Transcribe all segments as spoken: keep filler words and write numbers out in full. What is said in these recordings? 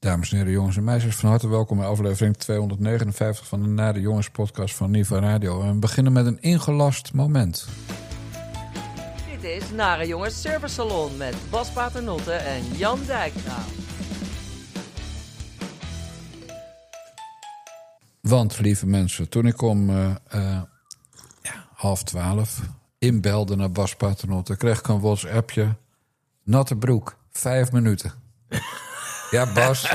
Dames en heren, jongens en meisjes, van harte welkom bij aflevering tweehonderdnegenenvijftig van de Nare Jongens podcast van Niva Radio. En we beginnen met een ingelast moment. Dit is Nare Jongens Service Salon met Bas Paternotte en Jan Dijkgraaf. Want, lieve mensen, toen ik om uh, uh, ja, half twaalf inbelde naar Bas Paternotte, kreeg ik een WhatsAppje. Natte broek, vijf minuten. Ja, Bas,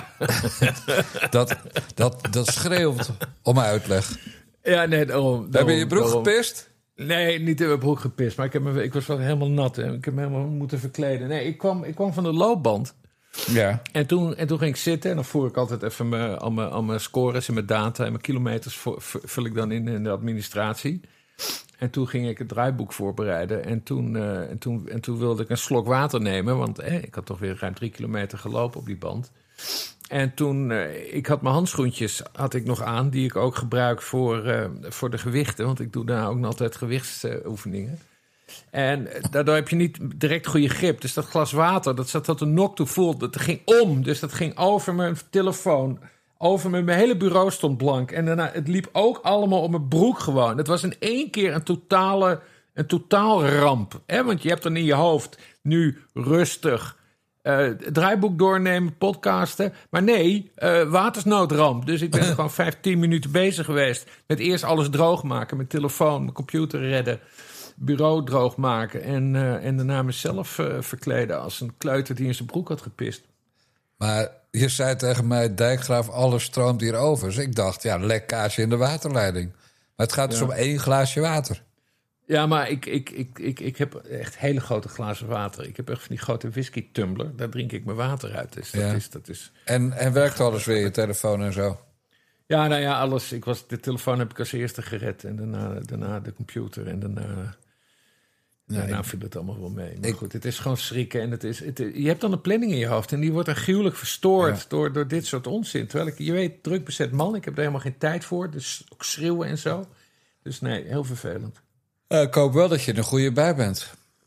dat, dat, dat schreeuwt om uitleg. Ja, nee, daarom. Heb je je broek daarom. gepist? Nee, niet in mijn broek gepist, maar ik, heb me, ik was wel helemaal nat en ik heb me helemaal moeten verkleden. Nee, ik kwam, ik kwam van de loopband. Ja. En toen, en toen ging ik zitten en dan voer ik altijd even mijn, al, mijn, al mijn scores en mijn data en mijn kilometers voor, vul ik dan in in de administratie. En toen ging ik het draaiboek voorbereiden. En toen, uh, en toen, en toen wilde ik een slok water nemen. Want eh, ik had toch weer ruim drie kilometer gelopen op die band. En toen, uh, ik had mijn handschoentjes had ik nog aan. Die ik ook gebruik voor, uh, voor de gewichten. Want ik doe daar ook nog altijd gewichtsoefeningen. En daardoor heb je niet direct goede grip. Dus dat glas water, dat zat tot een nok toe voelde. Dat ging om. Dus dat ging over mijn telefoon. Over mijn, mijn hele bureau stond blank. En daarna, het liep ook allemaal op mijn broek gewoon. Het was in één keer een totale, een totaal ramp. Hè? Want je hebt dan in je hoofd nu rustig uh, het draaiboek doornemen, podcasten. Maar nee, uh, watersnoodramp. Dus ik ben gewoon vijftien minuten bezig geweest met eerst alles droog maken. Mijn telefoon, mijn computer redden, bureau droog maken. En, uh, en daarna mezelf uh, verkleden als een kleuter die in zijn broek had gepist. Maar je zei tegen mij, Dijkgraaf, alles stroomt hier over. Dus ik dacht, ja, lekkage in de waterleiding. Maar het gaat dus ja. om één glaasje water. Ja, maar ik, ik, ik, ik, ik heb echt hele grote glazen water. Ik heb echt van die grote whisky tumbler. Daar drink ik mijn water uit. Dus dat ja. is, dat is... En, en werkt alles weer, je telefoon en zo? Ja, nou ja, alles. Ik was, de telefoon heb ik als eerste gered. En daarna, daarna de computer. En daarna... Ja, Nee, nou viel het allemaal wel mee. Maar ik, goed, het is gewoon schrikken. En het is, het, je hebt dan een planning in je hoofd. En die wordt dan gruwelijk verstoord ja. door, door dit soort onzin. Terwijl ik, je weet, druk bezet man. Ik heb er helemaal geen tijd voor. Dus ook schreeuwen en zo. Dus nee, heel vervelend. Uh, ik hoop wel dat je er een goede bij bent.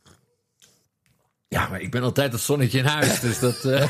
Ja, maar ik ben altijd het zonnetje in huis. Dus dat... Uh...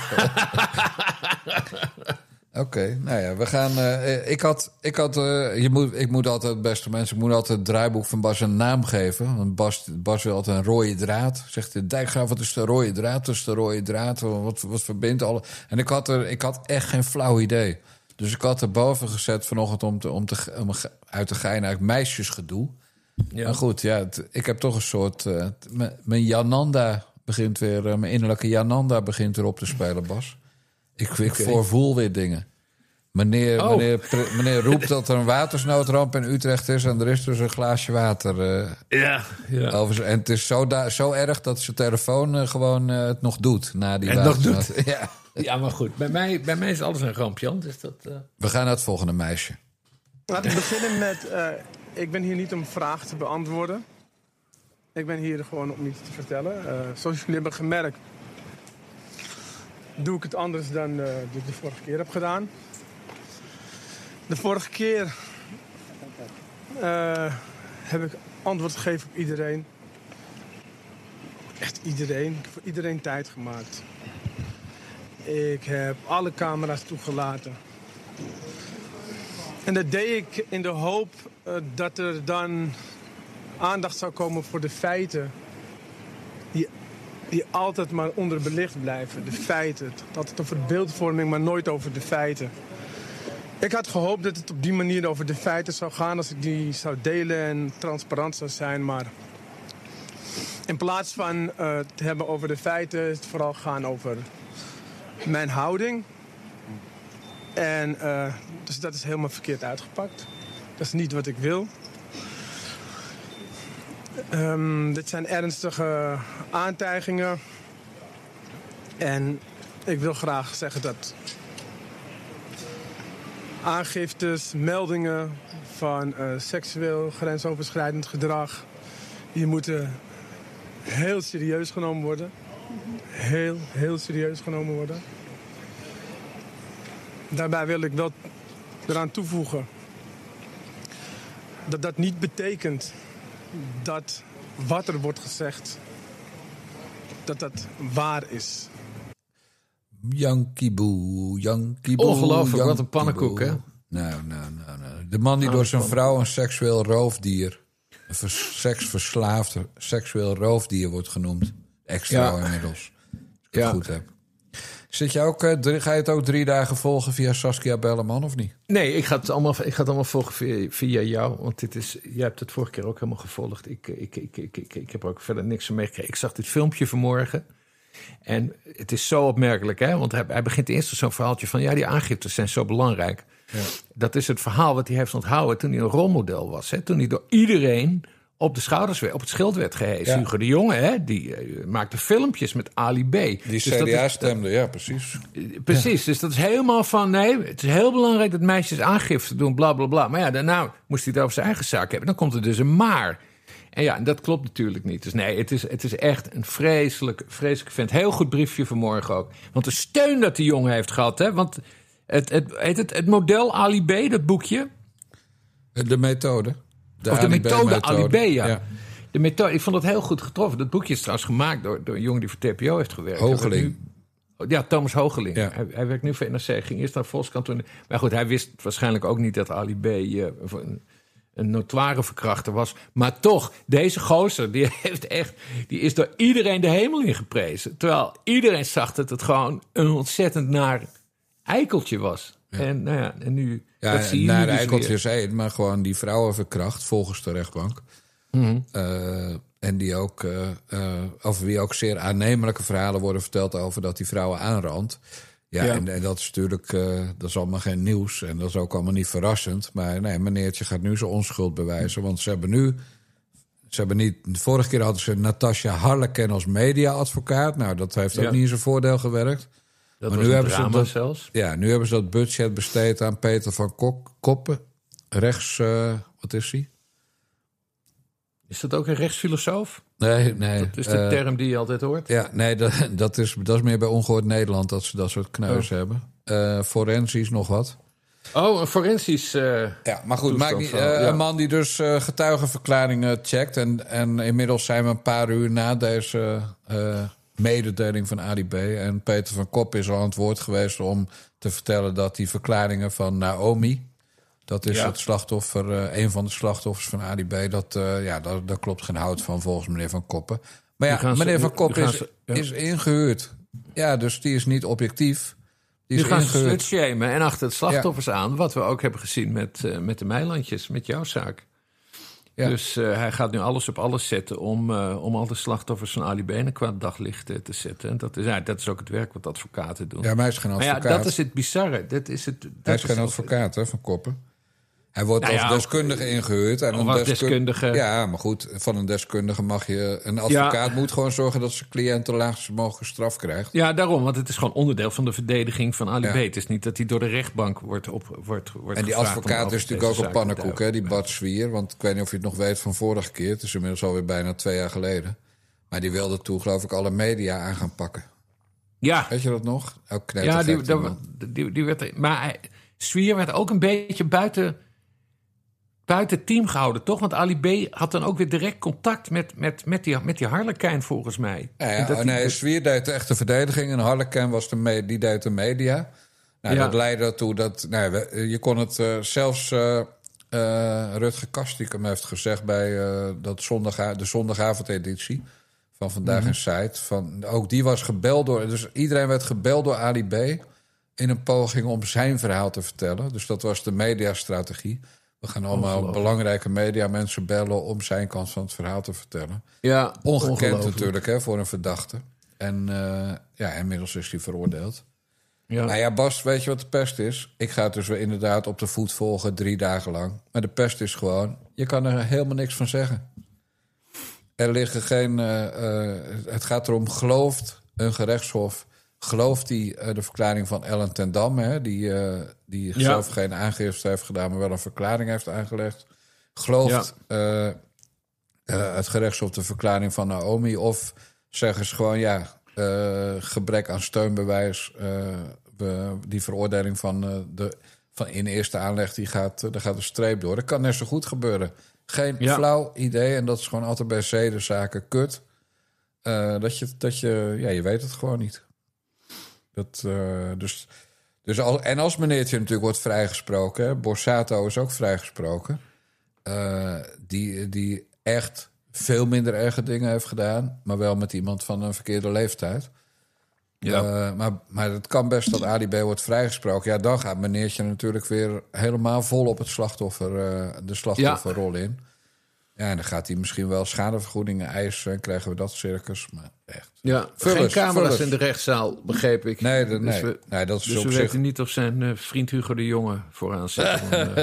Oké, okay, nou ja, we gaan... Uh, ik had... Ik, had uh, je moet, ik moet altijd, beste mensen... ik moet altijd het draaiboek van Bas een naam geven. Want Bas, Bas wil altijd een rode draad. Zegt de Dijkgraaf, wat is de rode draad? Dus de rode draad, wat, wat verbindt alle... En ik had, er, ik had echt geen flauw idee. Dus ik had er boven gezet vanochtend... om, te, om, te, om uit te geinen uit meisjesgedoe. Ja. Maar goed, ja, het, ik heb toch een soort... Uh, mijn Jananda begint weer... Uh, mijn innerlijke Jananda begint weer op te spelen, Bas. Ik, ik okay. voorvoel weer dingen. Meneer, oh. meneer, pre, meneer roept dat er een watersnoodramp in Utrecht is... en er is dus een glaasje water. Uh, ja, ja. Over, en het is zo, da, zo erg dat zijn telefoon uh, gewoon uh, het nog doet. Na die en nog doet. Ja. Ja, maar goed. Bij mij, bij mij is alles een ramp, Jan. Dus dat, uh... We gaan naar het volgende meisje. Laten we beginnen met... Uh, ik ben hier niet om vragen te beantwoorden. Ik ben hier gewoon om iets te vertellen. Uh, zoals jullie hebben gemerkt... doe ik het anders dan uh, dat ik de vorige keer heb gedaan. De vorige keer uh, heb ik antwoord gegeven op iedereen. Echt iedereen. Ik heb voor iedereen tijd gemaakt. Ik heb alle camera's toegelaten. En dat deed ik in de hoop uh, dat er dan aandacht zou komen voor de feiten... die die altijd maar onderbelicht blijven. De feiten. Altijd over beeldvorming, maar nooit over de feiten. Ik had gehoopt dat het op die manier over de feiten zou gaan... als ik die zou delen en transparant zou zijn. Maar in plaats van uh, te hebben over de feiten... is het vooral gaan over mijn houding. En uh, dus dat is helemaal verkeerd uitgepakt. Dat is niet wat ik wil. Um, dit zijn ernstige aantijgingen. En ik wil graag zeggen dat aangiftes, meldingen van uh, seksueel grensoverschrijdend gedrag... die moeten heel serieus genomen worden. Heel, heel serieus genomen worden. Daarbij wil ik wel eraan toevoegen dat dat niet betekent... dat wat er wordt gezegd, dat dat waar is. Yankee Boe, Yankee Boe. Ongelooflijk, wat Yankee een pannenkoek, Boe. hè? Nou, nou, nou, nou. De man die Oh, door zijn pannenkoek. vrouw een seksueel roofdier... een vers- seksverslaafde seksueel roofdier wordt genoemd. Extra Ja. inmiddels. Als ik het Ja. goed heb. Zit je ook, eh, drie- ga je het ook drie dagen volgen via Saskia Belleman of niet? Nee, ik ga het allemaal, ik ga het allemaal volgen via, via jou. Want dit is, jij hebt het vorige keer ook helemaal gevolgd. Ik, ik, ik, ik, ik, ik heb er ook verder niks van meegekregen. Ik zag dit filmpje vanmorgen. En het is zo opmerkelijk, hè? Want hij, hij begint eerst zo'n verhaaltje van... ja, die aangiftes zijn zo belangrijk. Ja. Dat is het verhaal wat hij heeft onthouden toen hij een rolmodel was. Hè? Toen hij door iedereen op de schouders werd, op het schild werd gehezen. Ja. Hugo de Jonge, hè? Die uh, maakte filmpjes met Ali B. Die Dus dat C D A is- stemde, ja, precies. Precies, dus dat is helemaal van... nee, het is heel belangrijk dat meisjes aangifte doen, bla, bla, bla. Maar ja, daarna moest hij het over zijn eigen zaak hebben. Dan komt er dus een maar. En ja, dat klopt natuurlijk niet. Dus nee, het is, het is echt een vreselijk, vreselijk vent. Heel goed briefje vanmorgen ook. Want de steun dat die jongen heeft gehad, hè. Want het, het, heet het, het model Ali B, dat boekje... De methode. De of de Ali B methode Ali B, ja. ja. De methode, ik vond het heel goed getroffen. Dat boekje is trouwens gemaakt door, door een jongen die voor T P O heeft gewerkt. Hoogeling. Hij werkt nu- Ja, Thomas Hoogeling. Ja. Hij, hij werkt nu voor N R C, ging eerst naar Volkskrant. toen- Maar goed, hij wist waarschijnlijk ook niet dat Ali B eh, een, een notoire verkrachter was. Maar toch, deze gozer, die, heeft echt, die is door iedereen de hemel in geprezen. Terwijl iedereen zag dat het gewoon een ontzettend naar eikeltje was. Ja. En, nou ja, en nu... Ja, dat zie je naar nu de dus eikeltjes weer. één, maar gewoon die vrouwen verkracht volgens de rechtbank. Mhm. Uh, en die ook, uh, uh, over wie ook zeer aannemelijke verhalen worden verteld over dat die vrouwen aanrandt. Ja, Ja. En, en dat is natuurlijk, uh, dat is allemaal geen nieuws en dat is ook allemaal niet verrassend. Maar nee, meneertje gaat nu zijn onschuld bewijzen, want ze hebben nu... Ze hebben niet, de vorige keer hadden ze Natasja Harleken als media-advocaat. Nou, dat heeft ook Ja. niet in zijn voordeel gewerkt. Dat Maar was nu een hebben ze drama dat- zelfs. Ja, nu hebben ze dat budget besteed aan Peter van Kok, Koppen. Rechts, uh, wat is hij? Is dat ook een rechtsfilosoof? Nee, nee. Dat is de uh, term die je altijd hoort. Ja, nee, dat, dat, is, dat is meer bij Ongehoord Nederland dat ze dat soort kneus Oh. hebben. Uh, forensisch nog wat. Oh, een forensisch... Uh, Ja, maar goed, maakt niet, uh, ja. een man die dus uh, getuigenverklaringen checkt. En, en inmiddels zijn we een paar uur na deze uh, mededeling van Ali B. En Peter van Kop is al aan het woord geweest om te vertellen dat die verklaringen van Naomi... Dat is Ja. het slachtoffer, uh, een van de slachtoffers van Ali B. Dat, uh, ja, daar, daar klopt geen hout van volgens meneer Van Koppen. Maar Die ja, gaan ze- meneer Van die Koppen gaan is, ze- ja. is ingehuurd. Ja, dus die is niet objectief. Die Nu is gaan ze ingehuurd. slutshamen en achter het slachtoffers aan. Wat we ook hebben gezien met, uh, met de Meilandjes, met jouw zaak. Ja. Dus uh, hij gaat nu alles op alles zetten om, uh, om al de slachtoffers van Ali B in een kwaad daglicht uh, te zetten. En dat is, ja, dat is ook het werk wat advocaten doen. Ja, maar hij is geen maar advocaat. ja, dat is het bizarre. Dat is het, dat hij is geen het- advocaat, hè, Van Koppen. Hij wordt Nou als ja, deskundige ingehuurd. En of een als desku- deskundige. Ja, maar goed, van een deskundige mag je... Een advocaat moet gewoon zorgen dat zijn cliënt de laagste mogelijke straf krijgt. Ja, daarom, want het is gewoon onderdeel van de verdediging van Ali Ja. B. Het is niet dat hij door de rechtbank wordt op wordt, wordt En die gevraagd om advocaat over is natuurlijk ook deze een zaak te pannenkoek, hè, die Bart Zwier. Want ik weet niet of je het nog weet van vorige keer. Het is inmiddels alweer bijna twee jaar geleden. Maar die wilde toen, geloof ik, alle media aan gaan pakken. Ja, Weet je dat nog? Ook ja knettergek, die, die die, man. die, die werd, maar hij- Zwier werd ook een beetje buiten, buiten het team gehouden, toch? Want Ali B had dan ook weer direct contact met, met, met, die, met die Harlekijn, volgens mij. Ja, En ja, dat oh, die- nee, Zwier deed de echte verdediging en Harleken was de me- die deed de media. Nou, Ja. dat leidde ertoe dat... Nou, we- je kon het uh, zelfs... Uh, uh, Rutger Kastikum heeft gezegd bij uh, dat zondaga- de zondagavondeditie van Vandaag Mhm. in Site. Van, ook die was gebeld door... Dus iedereen werd gebeld door Ali B in een poging om zijn verhaal te vertellen. Dus dat was de mediastrategie. We gaan allemaal Ongelooflijk. belangrijke mediamensen bellen om zijn kant van het verhaal te vertellen. ja, Ongekend ongelooflijk. natuurlijk, hè, voor een verdachte. En uh, ja, inmiddels is hij veroordeeld. Ja. Nou ja, Bas, weet je wat de pest is? Ik ga het dus weer inderdaad op de voet volgen, drie dagen lang. Maar de pest is gewoon, je kan er helemaal niks van zeggen. Er liggen geen... Uh, uh, het gaat erom, gelooft een gerechtshof... gelooft die uh, de verklaring van Ellen ten Damme... Hè, die, uh, die Ja. zelf geen aangifte heeft gedaan... maar wel een verklaring heeft aangelegd. Gelooft uh, uh, het gerechtshof de verklaring van Naomi... of zeggen ze gewoon, ja... Uh, gebrek aan steunbewijs, uh, we, die veroordeling van, uh, de, van in eerste aanleg, die gaat, uh, daar gaat een streep door. Dat kan net zo goed gebeuren. Geen Ja. flauw idee, en dat is gewoon altijd bij zedenzaken kut. Uh, dat je, dat je, ja, je weet het gewoon niet. Dat, uh, dus, dus al, en als meneertje natuurlijk wordt vrijgesproken... Hè, Borsato is ook vrijgesproken... Uh, die, die echt veel minder erge dingen heeft gedaan... maar wel met iemand van een verkeerde leeftijd... Ja. Uh, maar, maar het kan best dat Ali B. wordt vrijgesproken. Ja, dan gaat meneertje natuurlijk weer helemaal vol op het slachtoffer, uh, de slachtofferrol ja. in. Ja, en dan gaat hij misschien wel schadevergoedingen eisen... en krijgen we dat circus, maar echt. Ja, vullers, geen camera's vullers. In de rechtszaal, begreep ik. Nee, de, nee. Dus we, nee dat is dus op we zich... weten niet of zijn uh, vriend Hugo de Jonge vooraan zit. Om, uh,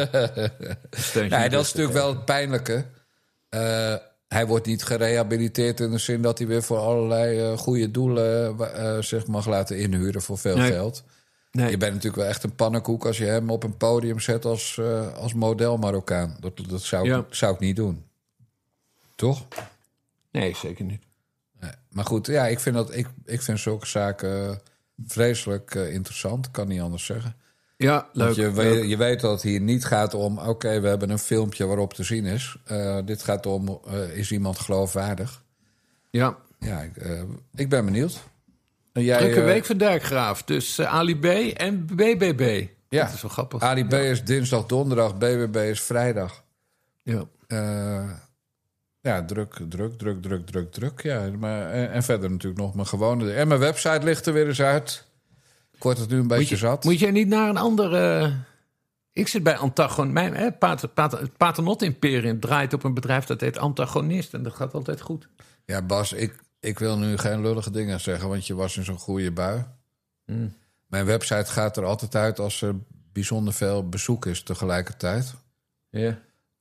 nee, dat is natuurlijk wel het pijnlijke... Uh, Hij wordt niet gerehabiliteerd in de zin dat hij weer voor allerlei uh, goede doelen uh, zich mag laten inhuren voor veel nee. geld. Nee. Je bent natuurlijk wel echt een pannenkoek als je hem op een podium zet als, uh, als model Marokkaan. Dat, dat zou, ja. ik, zou ik niet doen. Toch? Nee, zeker niet. Nee. Maar goed, ja, ik vind, dat, ik, ik vind zulke zaken vreselijk uh, interessant. Kan niet anders zeggen. Ja, leuk. Je, leuk. je weet dat het hier niet gaat om... oké, okay, we hebben een filmpje waarop te zien is. Uh, dit gaat om, uh, is iemand geloofwaardig? Ja. Ja, ik, uh, ik ben benieuwd. En jij, Drukke uh, week voor Dijkgraaf. Dus uh, Ali B en B B B. Ja, dat is wel grappig. Ali B ja. is dinsdag, donderdag. B B B is vrijdag. Ja. Uh, ja, druk, druk, druk, druk, druk, druk. Ja, maar, en, en verder natuurlijk nog mijn gewone... En mijn website ligt er weer eens uit... Ik word het nu een beetje moet je, zat. Moet jij niet naar een andere... Uh, ik zit bij Antagon. Mijn eh, pater, pater, het Paternot-imperium draait op een bedrijf dat heet Antagonist. En dat gaat altijd goed. Ja, Bas, ik, ik wil nu geen lullige dingen zeggen... want je was in zo'n goede bui. Mm. Mijn website gaat er altijd uit als er bijzonder veel bezoek is tegelijkertijd. Ja. Yeah.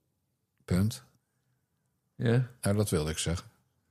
Punt. Ja. Yeah. Nou, dat wilde ik zeggen.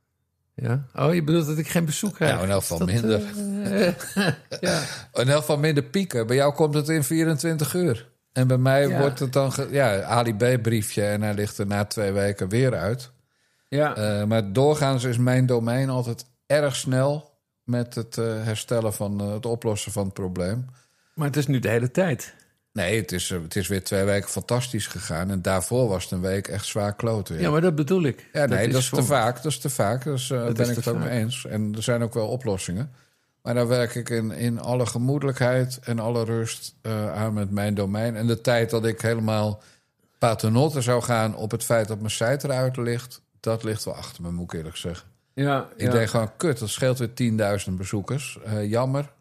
Ja? Oh, je bedoelt dat ik geen bezoek heb? Nou, in elk geval minder. Uh, ja. In elk geval minder pieken. Bij jou komt het in vierentwintig uur. En bij mij ja. wordt het dan... Ge- ja, Ali B-briefje en hij ligt er na twee weken weer uit. Ja. Uh, maar doorgaans is mijn domein altijd erg snel... met het uh, herstellen van uh, het oplossen van het probleem. Maar het is nu de hele tijd. Nee, het is, het is weer twee weken fantastisch gegaan. En daarvoor was het een week echt zwaar kloten. Ja, ja maar dat bedoel ik. Ja, nee, dat is, dat is te vaak. Dat is te vaak. Dus uh, daar ben ik het ook mee eens. En er zijn ook wel oplossingen. Maar daar werk ik in, in alle gemoedelijkheid en alle rust uh, aan met mijn domein. En de tijd dat ik helemaal paternotte zou gaan op het feit dat mijn site eruit ligt... dat ligt wel achter me, moet ik eerlijk zeggen. Ja, ik ja. denk gewoon, kut, dat scheelt weer tienduizend bezoekers. Uh, jammer.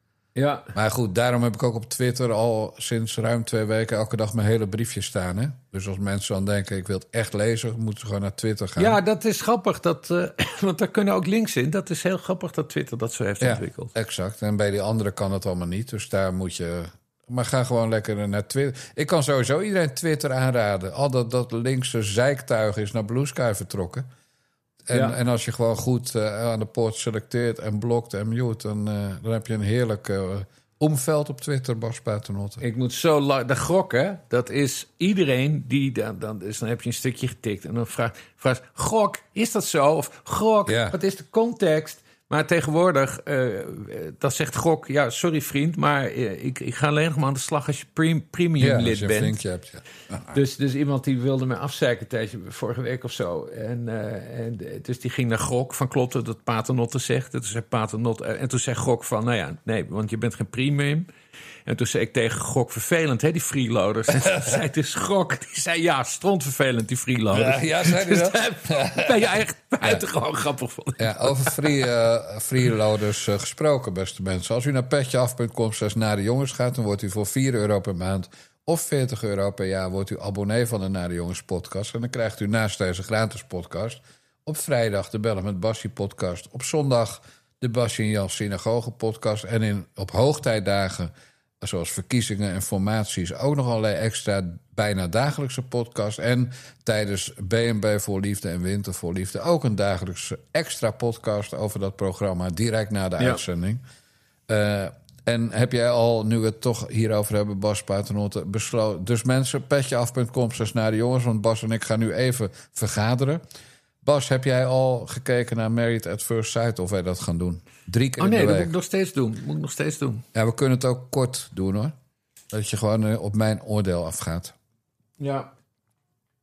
Ja. Maar goed, daarom heb ik ook op Twitter al sinds ruim twee weken... elke dag mijn hele briefje staan. Hè? Dus als mensen dan denken, ik wil het echt lezen... moeten ze gewoon naar Twitter gaan. Ja, dat is grappig. Dat, uh, want daar kunnen ook links in. Dat is heel grappig dat Twitter dat zo heeft ja, ontwikkeld. Exact. En bij die anderen kan het allemaal niet. Dus daar moet je... Maar ga gewoon lekker naar Twitter. Ik kan sowieso iedereen Twitter aanraden. Al dat, dat linkse zeiktuig is naar Blue Sky vertrokken. En, ja. en als je gewoon goed uh, aan de poort selecteert en blokt en mute... dan, uh, dan heb je een heerlijk uh, omveld op Twitter, Bas Paternotte. Ik moet zo lang... De grok, hè? Dat is iedereen die... Dan, dan, dus dan heb je een stukje getikt en dan vraagt... vraagt Gok, is dat zo? Of Gok, ja. Wat is de context? Maar tegenwoordig, uh, dan zegt Gok... Ja, sorry vriend, maar uh, ik, ik ga alleen nog maar aan de slag... als je pre- premium ja, lid bent. Vriendje hebt, ja. Ah. Dus, dus iemand die wilde me afzeiken tijdje, vorige week of zo. En, uh, en dus die ging naar Gok van klopt het dat Paternotte zegt. En toen zei Paternotte, en toen zei Gok van, nou ja, nee, want je bent geen premium. En toen zei ik tegen Gok, vervelend, hè, die freeloaders. En toen zei het dus Gok, die zei ja, strontvervelend, die freeloaders. Ja, ja zei hij dat? Dus ben je echt buitengewoon ja. grappig van. Ja, over free, uh, freeloaders uh, gesproken, beste mensen. Als u naar petjeaf punt com slash Nare Jongens gaat... dan wordt u voor vier euro per maand of veertig euro per jaar... wordt u abonnee van de Nare Jongens podcast. En dan krijgt u naast deze gratis podcast... op vrijdag de Bellen met Bassie podcast. Op zondag de Bassie en Jan Synagoge podcast. En in, op hoogtijdagen... zoals verkiezingen en formaties, ook nog allerlei extra bijna dagelijkse podcast. En tijdens B en B voor Liefde en Winter voor Liefde... ook een dagelijkse extra podcast over dat programma... direct na de ja. uitzending. Uh, en heb jij al, nu we het toch hierover hebben, Bas Paternotte, besloten... Dus mensen, petjeaf punt com slash Nare Jongens... want Bas en ik gaan nu even vergaderen... Bas, heb jij al gekeken naar Married at First Sight of wij dat gaan doen? Drie keer oh, nee, in de week. week. Dat moet ik nog steeds doen. Moet ik nog steeds doen. Ja, we kunnen het ook kort doen, hoor. Dat je gewoon uh, op mijn oordeel afgaat. Ja.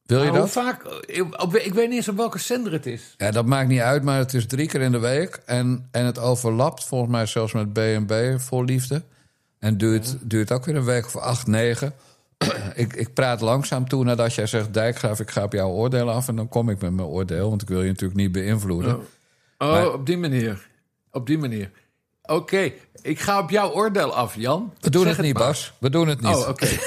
Wil je Nou, dat? hoe vaak? Ik, op- ik weet niet eens op welke zender het is. Ja, dat maakt niet uit, maar het is drie keer in de week. En, en het overlapt volgens mij zelfs met B en B voor liefde. En duurt, ja. duurt ook weer een week of acht, negen. ik, ik praat langzaam toe nadat jij zegt... Dijkgraaf, ik ga op jouw oordeel af. En dan kom ik met mijn oordeel, want ik wil je natuurlijk niet beïnvloeden. Oh, oh maar, op die manier. Op die manier. Oké, okay. Ik ga op jouw oordeel af, Jan. We doen zeg het, het niet, maar. Bas. We doen het niet. Oh, oké. Okay.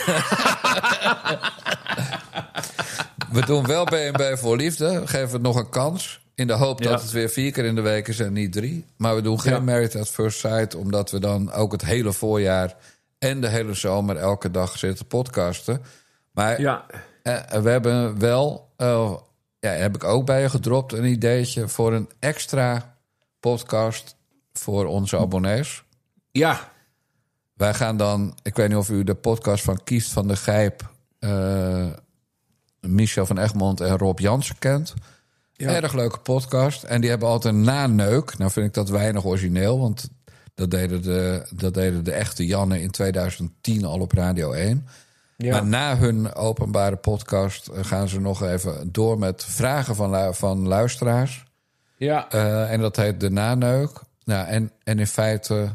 We doen wel B en B voor liefde. We geven het nog een kans. In de hoop dat ja. het weer vier keer in de week is en niet drie. Maar we doen geen ja. Married at First Sight. Omdat we dan ook het hele voorjaar en de hele zomer elke dag zitten podcasten. Maar ja. eh, we hebben wel... Uh, ja, heb ik ook bij je gedropt een ideetje voor een extra podcast voor onze abonnees. Ja. Wij gaan dan... Ik weet niet of u de podcast van Kiest van de Gijp... Uh, Michel van Egmond en Rob Jansen kent. Ja. Erg leuke podcast. En die hebben altijd een naneuk. Nou vind ik dat weinig origineel, want dat deden de, dat deden de echte Janne in tweeduizend tien al op Radio één. Ja. Maar na hun openbare podcast gaan ze nog even door met vragen van, van luisteraars. Ja. Uh, en dat heet de naneuk. Nou, en, en in feite...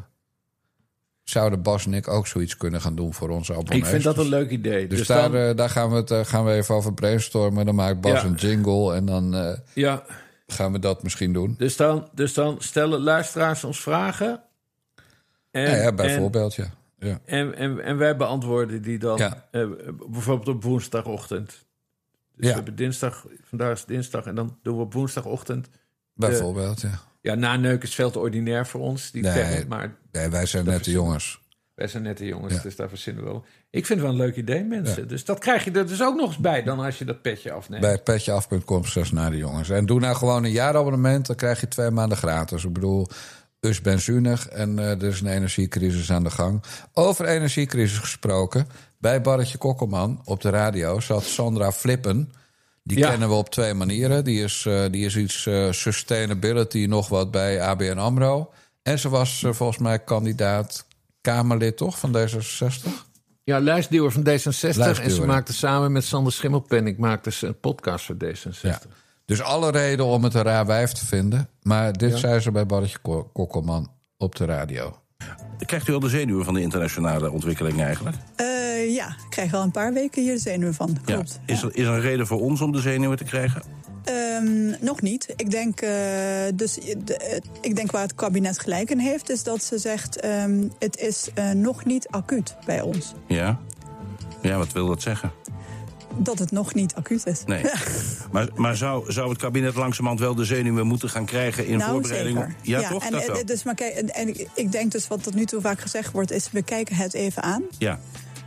zouden Bas en ik ook zoiets kunnen gaan doen voor onze abonnees. Ik vind dat een leuk idee. Dus, dus daar, dan... uh, daar gaan, we het, uh, gaan we even over brainstormen. Dan maakt Bas ja. een jingle en dan uh, ja. gaan we dat misschien doen. Dus dan, dus dan stellen luisteraars ons vragen. En, ja, ja, bijvoorbeeld, en, ja. ja. En, en, en wij beantwoorden die dan ja. uh, bijvoorbeeld op woensdagochtend. Dus ja. we hebben dinsdag, vandaag is dinsdag... en dan doen we op woensdagochtend... Bijvoorbeeld, de, ja. Ja, naneuk is veel te ordinair voor ons. Die nee, term, maar nee, wij zijn nette jongens. Wij zijn nette jongens, ja. Dus daar verzinnen we wel. Ik vind het wel een leuk idee, mensen. Ja. Dus dat krijg je er dus ook nog eens bij dan als je dat petje afneemt. Bij petjeaf punt com slash naar de jongens. En doe nou gewoon een jaarabonnement, dan krijg je twee maanden gratis. Ik bedoel, us ben zuinig en uh, er is een energiecrisis aan de gang. Over energiecrisis gesproken, bij Barretje Kokkelman op de radio zat Sandra Flippen... Die ja. kennen we op twee manieren. Die is, uh, die is iets uh, sustainability nog wat bij A B N AMRO. En ze was uh, volgens mij kandidaat Kamerlid, toch, van D zesenzestig? Ja, lijstduwer van D zesenzestig. En ze maakte samen met Sander Schimmelpenninck maakte ze een podcast voor D zesenzestig. Ja. Dus alle reden om het een raar wijf te vinden. Maar dit ja. zei ze bij Barretje Kokkelman op de radio. Krijgt u al de zenuwen van de internationale ontwikkeling eigenlijk? Uh, ja, ik krijg al een paar weken hier de zenuwen van. Klopt. Ja. Is, er, is er een reden voor ons om de zenuwen te krijgen? Um, nog niet. Ik denk, uh, dus, de, ik denk waar het kabinet gelijk in heeft... is dat ze zegt, um, het is uh, nog niet acuut bij ons. Ja? Ja, wat wil dat zeggen? Dat het nog niet acuut is. Nee. maar maar zou, zou het kabinet langzamerhand wel de zenuwen moeten gaan krijgen... in nou, voorbereiding? Zeker. Ja, ja, toch? En, dat wel. Dus, maar kijk, en, en ik denk dus wat tot nu toe vaak gezegd wordt... is we kijken het even aan. Ja.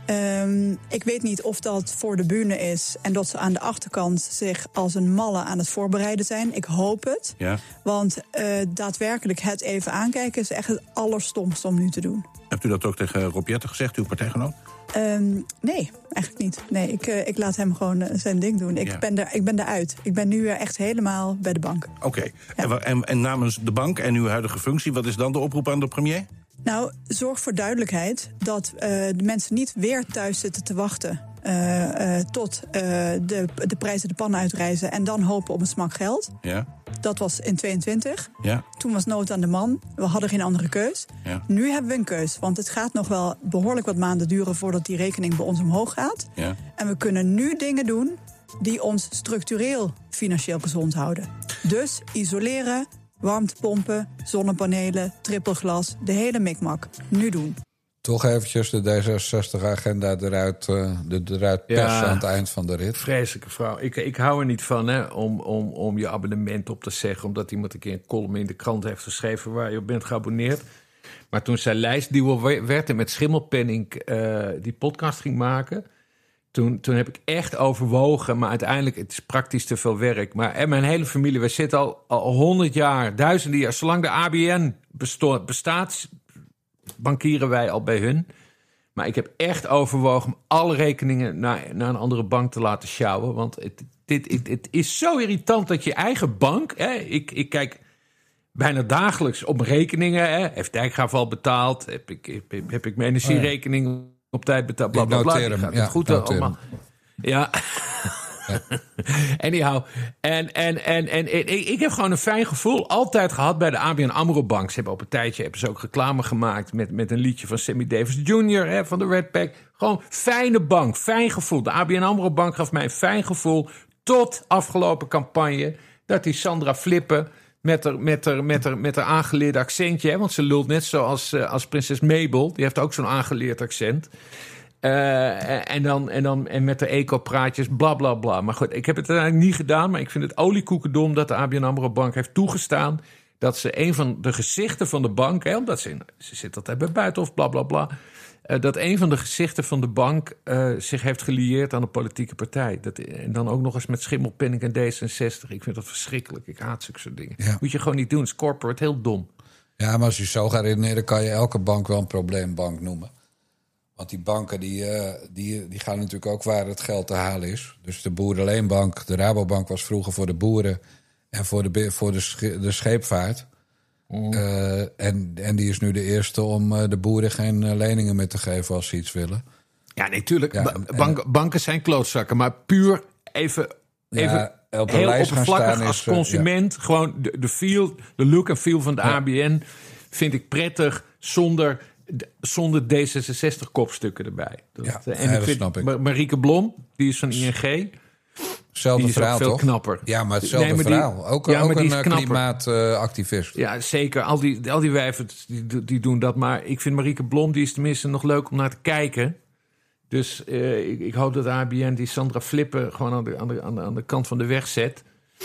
Um, ik weet niet of dat voor de bühne is... en dat ze aan de achterkant zich als een malle aan het voorbereiden zijn. Ik hoop het. Ja. Want uh, daadwerkelijk het even aankijken... is echt het allerstomste om nu te doen. Hebt u dat ook tegen Rob Jetten gezegd, uw partijgenoot? Um, nee, eigenlijk niet. Nee, ik, uh, ik laat hem gewoon uh, zijn ding doen. Ik, ja. ben er, ik ben eruit. Ik ben nu uh, echt helemaal bij de bank. Oké. Okay. Ja. En, en, en namens de bank en uw huidige functie... wat is dan de oproep aan de premier? Nou, zorg voor duidelijkheid dat uh, de mensen niet weer thuis zitten te wachten... Uh, uh, tot uh, de, de prijzen de pan uitreizen en dan hopen op een smak geld. Ja. Dat was in tweeëntwintig. Ja. Toen was nood aan de man. We hadden geen andere keus. Ja. Nu hebben we een keus, want het gaat nog wel behoorlijk wat maanden duren... voordat die rekening bij ons omhoog gaat. Ja. En we kunnen nu dingen doen die ons structureel financieel gezond houden. Dus isoleren, warmtepompen, zonnepanelen, trippelglas, de hele mikmak. Nu doen. Toch eventjes de D zesenzestig-agenda eruit, uh, de, eruit persen ja, aan het eind van de rit. Vreselijke vrouw. Ik, ik hou er niet van hè, om, om, om je abonnement op te zeggen... omdat iemand een keer een column in de krant heeft geschreven... waar je op bent geabonneerd. Maar toen zij lijstduwer werd en met Schimmelpenninck uh, die podcast ging maken... Toen, toen heb ik echt overwogen, maar uiteindelijk het is praktisch te veel werk. Maar en mijn hele familie, we zitten al, al honderd jaar, duizenden jaar... zolang de A B N besto- bestaat... bankieren wij al bij hun. Maar ik heb echt overwogen om alle rekeningen naar, naar een andere bank te laten sjouwen. Want het, dit, het, het is zo irritant dat je eigen bank... Hè, ik, ik kijk bijna dagelijks op mijn rekeningen. Hè, heeft Dijkgraaf al betaald? Heb ik, heb, heb ik mijn energierekening op tijd betaald? Bla, bla, bla. Ik noteer hem. Gaat ja, het goed noteer allemaal? hem. Ja. Ja. Anyhow, en, en, en, en, en ik, ik heb gewoon een fijn gevoel altijd gehad bij de A B N AMRO Bank. Ze hebben op een tijdje hebben ze ook reclame gemaakt met, met een liedje van Sammy Davis junior Hè, van de Red Pack. Gewoon fijne bank, fijn gevoel. De A B N AMRO Bank gaf mij een fijn gevoel tot afgelopen campagne dat die Sandra Flippen met haar, met haar, met haar, met haar aangeleerde accentje, hè, want ze lult net zoals uh, als prinses Mabel, die heeft ook zo'n aangeleerd accent. Uh, en, dan, en, dan, en met de eco-praatjes, bla bla bla. Maar goed, ik heb het eigenlijk niet gedaan. Maar ik vind het oliekoekendom dat de A B N AMRO Bank heeft toegestaan dat ze een van de gezichten van de bank, hè, omdat ze, in, ze zit altijd bij Buitenhof, bla bla bla. Uh, dat een van de gezichten van de bank uh, zich heeft gelieerd aan een politieke partij. Dat, en dan ook nog eens met Schimmelpenninck en D zesenzestig. Ik vind dat verschrikkelijk. Ik haat zulke soort dingen. Ja. Moet je gewoon niet doen. Het is corporate heel dom. Ja, maar als je zo gaat redeneren, kan je elke bank wel een probleembank noemen. Want die banken die, uh, die, die gaan natuurlijk ook waar het geld te halen is. Dus de Boerenleenbank, de Rabobank was vroeger voor de boeren en voor de, voor de, sch- de scheepvaart. Mm. Uh, en, en die is nu de eerste om uh, de boeren geen uh, leningen meer te geven als ze iets willen. Ja, nee, tuurlijk. Ja, ba- bank, en, banken zijn klootzakken, maar puur even, even ja, op heel lijst oppervlakkig is, als consument. Ja. Gewoon de, de feel, de look en feel van de ja. A B N vind ik prettig zonder, zonder D zesenzestig-kopstukken erbij. Dat, ja, en ja, ik dat vind snap ik. Marieke Blom, die is van I N G. Hetzelfde die is verhaal, ook veel toch? knapper. Ja, maar hetzelfde nee, maar die, verhaal. Ook, ja, ook een een klimaatactivist. Uh, ja, zeker. Al die, al die wijven die, die doen dat. Maar ik vind Marieke Blom, die is tenminste nog leuk om naar te kijken. Dus uh, ik, ik hoop dat A B N die Sandra Flippen gewoon aan de, aan, de, aan, de, aan de kant van de weg zet.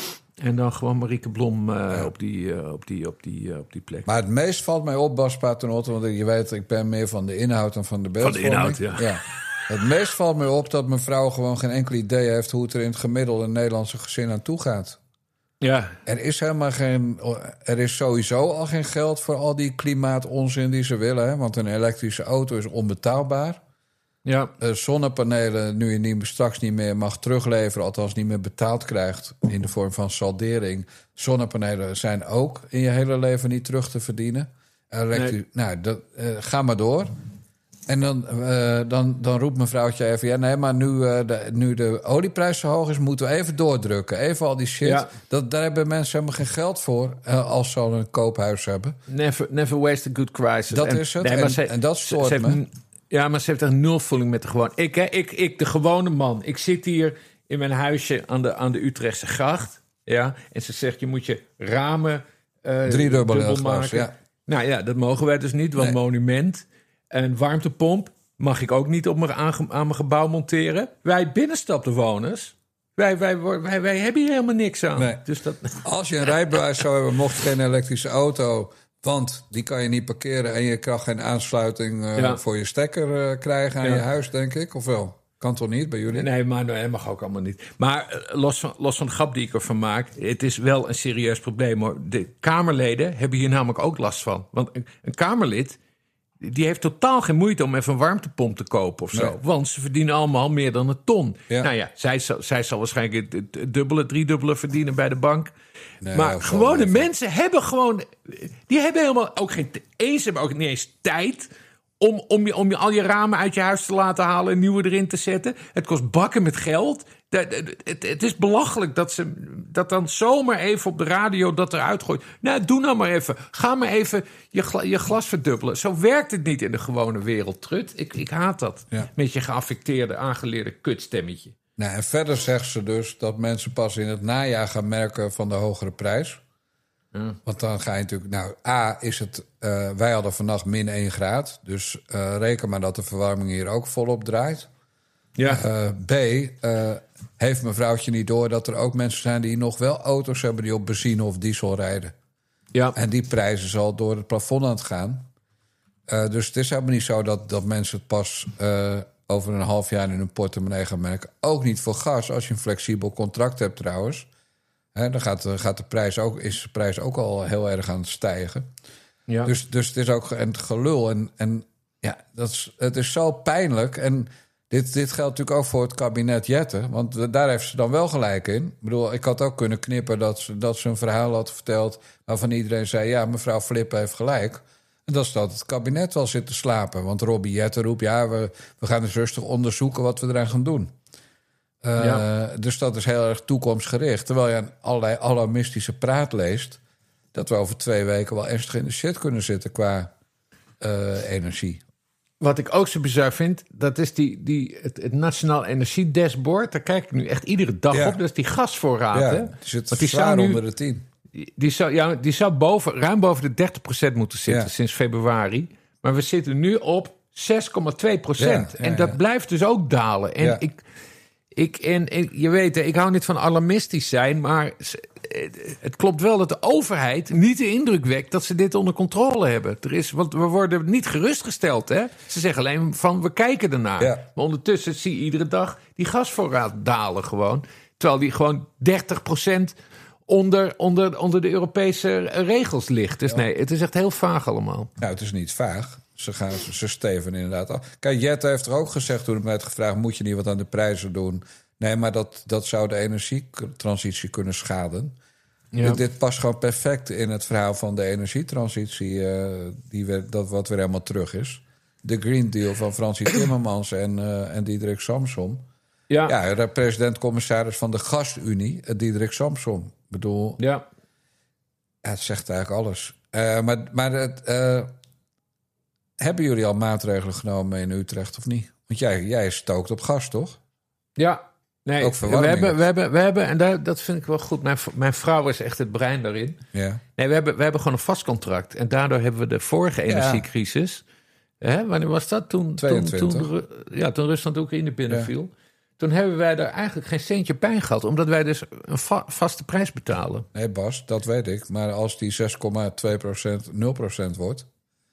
En dan gewoon Marieke Blom uh, ja. op, die, uh, op, die, op, die, uh, op die plek. Maar het meest valt mij op, Bas Paternotte, want je weet, ik ben meer van de inhoud dan van de beeldvorming. Van de inhoud, ja. ja. Het meest valt mij op dat mevrouw gewoon geen enkel idee heeft hoe het er in het gemiddelde Nederlandse gezin aan toe gaat. Ja. Er is helemaal geen. Er is sowieso al geen geld voor al die klimaatonzin die ze willen. Hè? Want een elektrische auto is onbetaalbaar. Ja. Uh, zonnepanelen, nu je niet, straks niet meer mag terugleveren, althans niet meer betaald krijgt in de vorm van saldering. Zonnepanelen zijn ook in je hele leven niet terug te verdienen. Elektri- nee. Nou, dat, uh, ga maar door. En dan, uh, dan, dan roept mevrouwtje even... ja, nee, maar nu, uh, de, nu de olieprijs zo hoog is, moeten we even doordrukken. Even al die shit. Ja. Dat, daar hebben mensen helemaal geen geld voor... Uh, als ze al een koophuis hebben. Never, never waste a good crisis. Dat en, is het. Nee, en, ze, en dat stoort ze, ze me. Heeft, ja, maar ze heeft echt nul voeling met de gewoon... Ik, hè, ik, ik, de gewone man. Ik zit hier in mijn huisje aan de, aan de Utrechtse gracht. Ja, en ze zegt, je moet je ramen uh, driedubbel dubbel maken. Glas, ja. Ja. Nou ja, dat mogen wij dus niet, want nee. Monument... Een warmtepomp mag ik ook niet op mijn, aan, aan mijn gebouw monteren. Wij binnenstapbewoners, wij, wij, wij, wij hebben hier helemaal niks aan. Nee. Dus dat... Als je een rijbewijs zou hebben, mocht je geen elektrische auto... want die kan je niet parkeren... en je kan geen aansluiting uh, ja. voor je stekker uh, krijgen aan ja. je huis, denk ik. Of wel? Kan toch niet bij jullie? Nee, maar dat mag ook allemaal niet. Maar uh, los, van, los van de grap die ik ervan maak... het is wel een serieus probleem. Hoor. De Kamerleden hebben hier namelijk ook last van. Want een, een Kamerlid... die heeft totaal geen moeite om even een warmtepomp te kopen of zo. Nee. Want ze verdienen allemaal meer dan een ton. Ja. Nou ja, zij zal, zij zal waarschijnlijk het dubbele, driedubbele verdienen bij de bank. Nee, maar gewone mensen hebben gewoon... die hebben helemaal ook geen... eens hebben ook niet eens tijd... Om, om, je, om je al je ramen uit je huis te laten halen en nieuwe erin te zetten. Het kost bakken met geld. Het, het, het is belachelijk dat ze dat dan zomaar even op de radio dat eruit gooit. Nou, doe nou maar even. Ga maar even je, gla, je glas verdubbelen. Zo werkt het niet in de gewone wereld, Trut. Ik, ik haat dat. Ja. Met je geaffecteerde, aangeleerde kutstemmetje. Nou, en verder zegt ze dus dat mensen pas in het najaar gaan merken van de hogere prijs. Ja. Want dan ga je natuurlijk... Nou, A, is het... Uh, wij hadden vannacht min één graad. Dus uh, reken maar dat de verwarming hier ook volop draait. Ja. Uh, B, uh, heeft mevrouwtje niet door dat er ook mensen zijn... die nog wel auto's hebben die op benzine of diesel rijden. Ja. En die prijzen zal door het plafond aan het gaan. Uh, dus het is helemaal niet zo dat, dat mensen het pas... Uh, over een half jaar in hun portemonnee gaan merken. Ook niet voor gas, als je een flexibel contract hebt trouwens... He, dan gaat, gaat de prijs ook, is de prijs ook al heel erg aan het stijgen. Ja. Dus, dus het is ook een gelul. En, en ja, dat is, het is zo pijnlijk. En dit, dit geldt natuurlijk ook voor het kabinet Jetten. Want daar heeft ze dan wel gelijk in. Ik bedoel, ik had ook kunnen knippen dat ze, dat ze een verhaal had verteld... waarvan iedereen zei, ja, mevrouw Flippen heeft gelijk. En dat is dat het kabinet wel zit te slapen. Want Robbie Jetten roept, ja, we, we gaan eens rustig onderzoeken wat we eraan gaan doen. Uh, Ja. Dus dat is heel erg toekomstgericht. Terwijl je allerlei alarmistische praat leest... dat we over twee weken wel ernstig in de shit kunnen zitten qua uh, energie. Wat ik ook zo bizar vind, dat is die, die, het, het Nationaal Energiedashboard. Daar kijk ik nu echt iedere dag Ja. op. Dat is die gasvoorraad. Ja, hè? die zit Want die zwaar zou nu- onder de tien. Die zou, ja, die zou boven, ruim boven de dertig procent moeten zitten Ja. sinds februari. Maar we zitten nu op zes komma twee procent. Ja, ja, en dat ja. blijft dus ook dalen. En, Ja. ik, ik, en ik, je weet, hè, ik hou niet van alarmistisch zijn, maar het klopt wel dat de overheid niet de indruk wekt dat ze dit onder controle hebben. Er is, want we worden niet gerustgesteld. Hè? Ze zeggen alleen van, we kijken ernaar. Ja. Maar ondertussen zie je iedere dag die gasvoorraad dalen gewoon. Terwijl die gewoon dertig procent onder, onder, onder de Europese regels ligt. Dus nee, het is echt heel vaag allemaal. Nou, het is niet vaag. Ze, gaan, ze steven inderdaad af. Kijk, Jette heeft er ook gezegd toen ik me werd gevraagd... moet je niet wat aan de prijzen doen? Nee, maar dat, dat zou de energietransitie kunnen schaden. Ja. Dit, dit past gewoon perfect in het verhaal van de energietransitie... Uh, die weer, dat wat weer helemaal terug is. De Green Deal van Fransie Timmermans en, uh, en Diederik Samsom. Ja, Ja, de president-commissaris van de Gasunie, uh, Diederik Samsom. Ik bedoel, ja. ja, het zegt eigenlijk alles. Uh, maar maar het, uh, hebben jullie al maatregelen genomen in Utrecht of niet? Want jij, jij stookt op gas, toch? Ja, nee, Ook we verwarming. hebben, we hebben, we hebben, en daar, dat vind ik wel goed. Mijn, v- mijn vrouw is echt het brein daarin. Ja. Nee, we hebben, we hebben gewoon een vast contract. En daardoor hebben we de vorige energiecrisis. Hè, wanneer was dat? Toen, toen, tweeëntwintig. toen, Ru- ja, toen Rusland Oekraïne binnenviel. Toen hebben wij daar eigenlijk geen centje bij gehad. Omdat wij dus een va- vaste prijs betalen. Nee, Bas, dat weet ik. Maar als die zes komma twee procent nul procent wordt...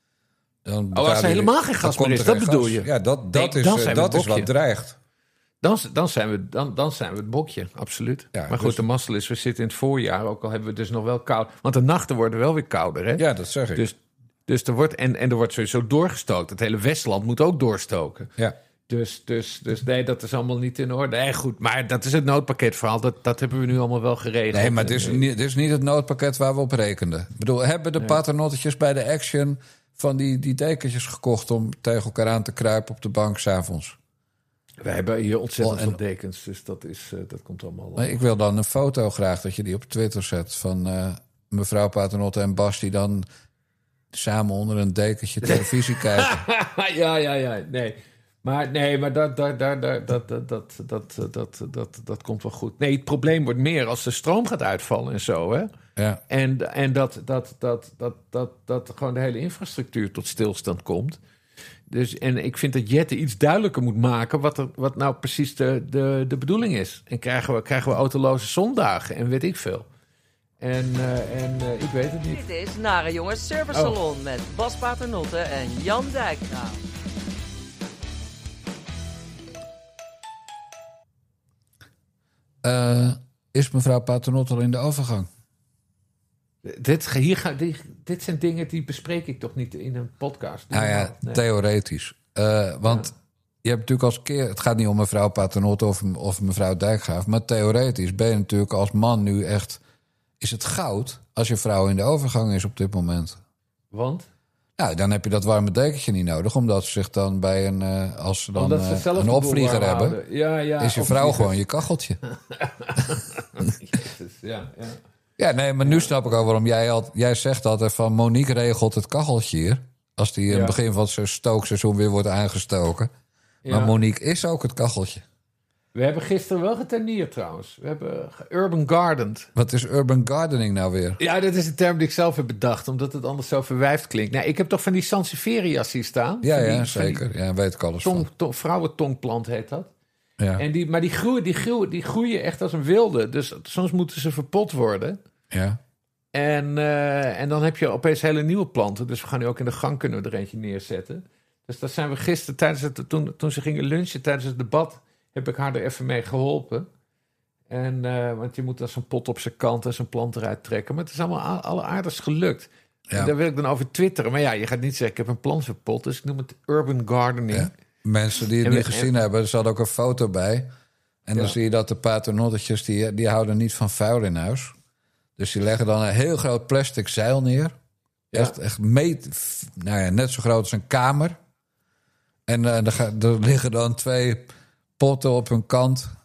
dan Oh, als er helemaal geen gas meer is, dat bedoel je? Ja, dat, dat, Nee, is, dan uh, zijn we dat het is wat bokje. dreigt. Dan, dan, zijn we, dan, dan zijn we het bokje, absoluut. Ja, maar goed, dus- de mazzel is, we zitten in het voorjaar. Ook al hebben we dus nog wel koud. Want de nachten worden wel weer kouder, hè? Ja, dat zeg ik. Dus, dus er wordt, en, en er wordt sowieso doorgestookt. Het hele Westland moet ook doorstoken. Ja. Dus, dus, dus nee, dat is allemaal niet in orde. Nee, goed, maar dat is het noodpakketverhaal. Dat, dat hebben we nu allemaal wel geregeld. Nee, maar dit is, En, niet, dit is niet het noodpakket waar we op rekenden. Ik bedoel, hebben de Nee. paternottetjes bij de Action... van die, die dekentjes gekocht om tegen elkaar aan te kruipen op de bank 's avonds? wij hebben hier ontzettend Oh, en- veel dekens. Dus dat, is, uh, dat komt allemaal... Maar ik wil dan een foto graag dat je die op Twitter zet... van uh, mevrouw Paternotte en Bas die dan samen onder een dekentje televisie kijken. ja, ja, ja, nee. Maar nee, maar dat, dat, dat, dat, dat, dat, dat, dat, dat, dat, dat komt wel goed. Nee, het probleem wordt meer als de stroom gaat uitvallen en zo, hè. Ja. En, en dat, dat, dat, dat, dat, dat gewoon de hele infrastructuur tot stilstand komt. Dus, en ik vind dat Jette iets duidelijker moet maken... wat, er, wat nou precies de, de, de bedoeling is. En krijgen we, krijgen we autoloze zondagen en weet ik veel. En, uh, en uh, ik weet het niet. Dit is Nare Jongens Service Salon met Bas Paternotte en Jan Dijkgraaf. Uh, is mevrouw Paternotte al in de overgang? Dit, hier ga, dit, dit zijn dingen die bespreek ik toch niet in een podcast? Nou ja, Nee. theoretisch. Uh, want Ja. je hebt natuurlijk als keer... Het gaat niet om mevrouw Paternotte of, of mevrouw Dijkgraaf... maar theoretisch ben je natuurlijk als man nu echt... Is het goud als je vrouw in de overgang is op dit moment? Want? Nou, dan heb je dat warme dekentje niet nodig... omdat ze zich dan bij een... Uh, als ze dan Omdat ze uh, zelf een de boel opvlieger warm hebben... houden. Ja, ja, is je vrouw opvliegers. gewoon je kacheltje. Jezus, ja, ja. Ja, nee, maar nu snap ik ook waarom jij, al, jij zegt altijd van... Monique regelt het kacheltje hier. Als die in het Ja. begin van het stookseizoen weer wordt aangestoken. Ja. Maar Monique is ook het kacheltje. We hebben gisteren wel getuinierd trouwens. We hebben ge- urban gardened. Wat is urban gardening nou weer? Ja, dat is een term die ik zelf heb bedacht, omdat het anders zo verwijfd klinkt. Nou, ik heb toch van die Sansevieria hier staan? Ja, Van die- ja, van zeker. die Ja, weet ik alles Tong, van. tong, vrouwentongplant heet dat. Ja. En die, maar die groeien, die, groeien, die groeien echt als een wilde. Dus soms moeten ze verpot worden. Ja. En, uh, en dan heb je opeens hele nieuwe planten. Dus we gaan nu ook in de gang kunnen we er eentje neerzetten. Dus dat zijn we gisteren, tijdens het, toen, toen ze gingen lunchen, tijdens het debat... heb ik haar er even mee geholpen. En, uh, want je moet dan zo'n pot op zijn kant en zo'n plant eruit trekken. Maar het is allemaal a- alleraardigst gelukt. Ja. En daar wil ik dan over twitteren. Maar ja, je gaat niet zeggen, ik heb een plant verpot. Dus ik noem het urban gardening. Ja. Mensen die het En we- niet gezien hebben, er zat ook een foto bij. En dan Ja. zie je dat de paternottetjes, die, die houden niet van vuil in huis. Dus die leggen dan een heel groot plastic zeil neer. Ja. Echt, echt meet, nou ja, net zo groot als een kamer. En uh, er, ga- er liggen dan twee potten op hun kant.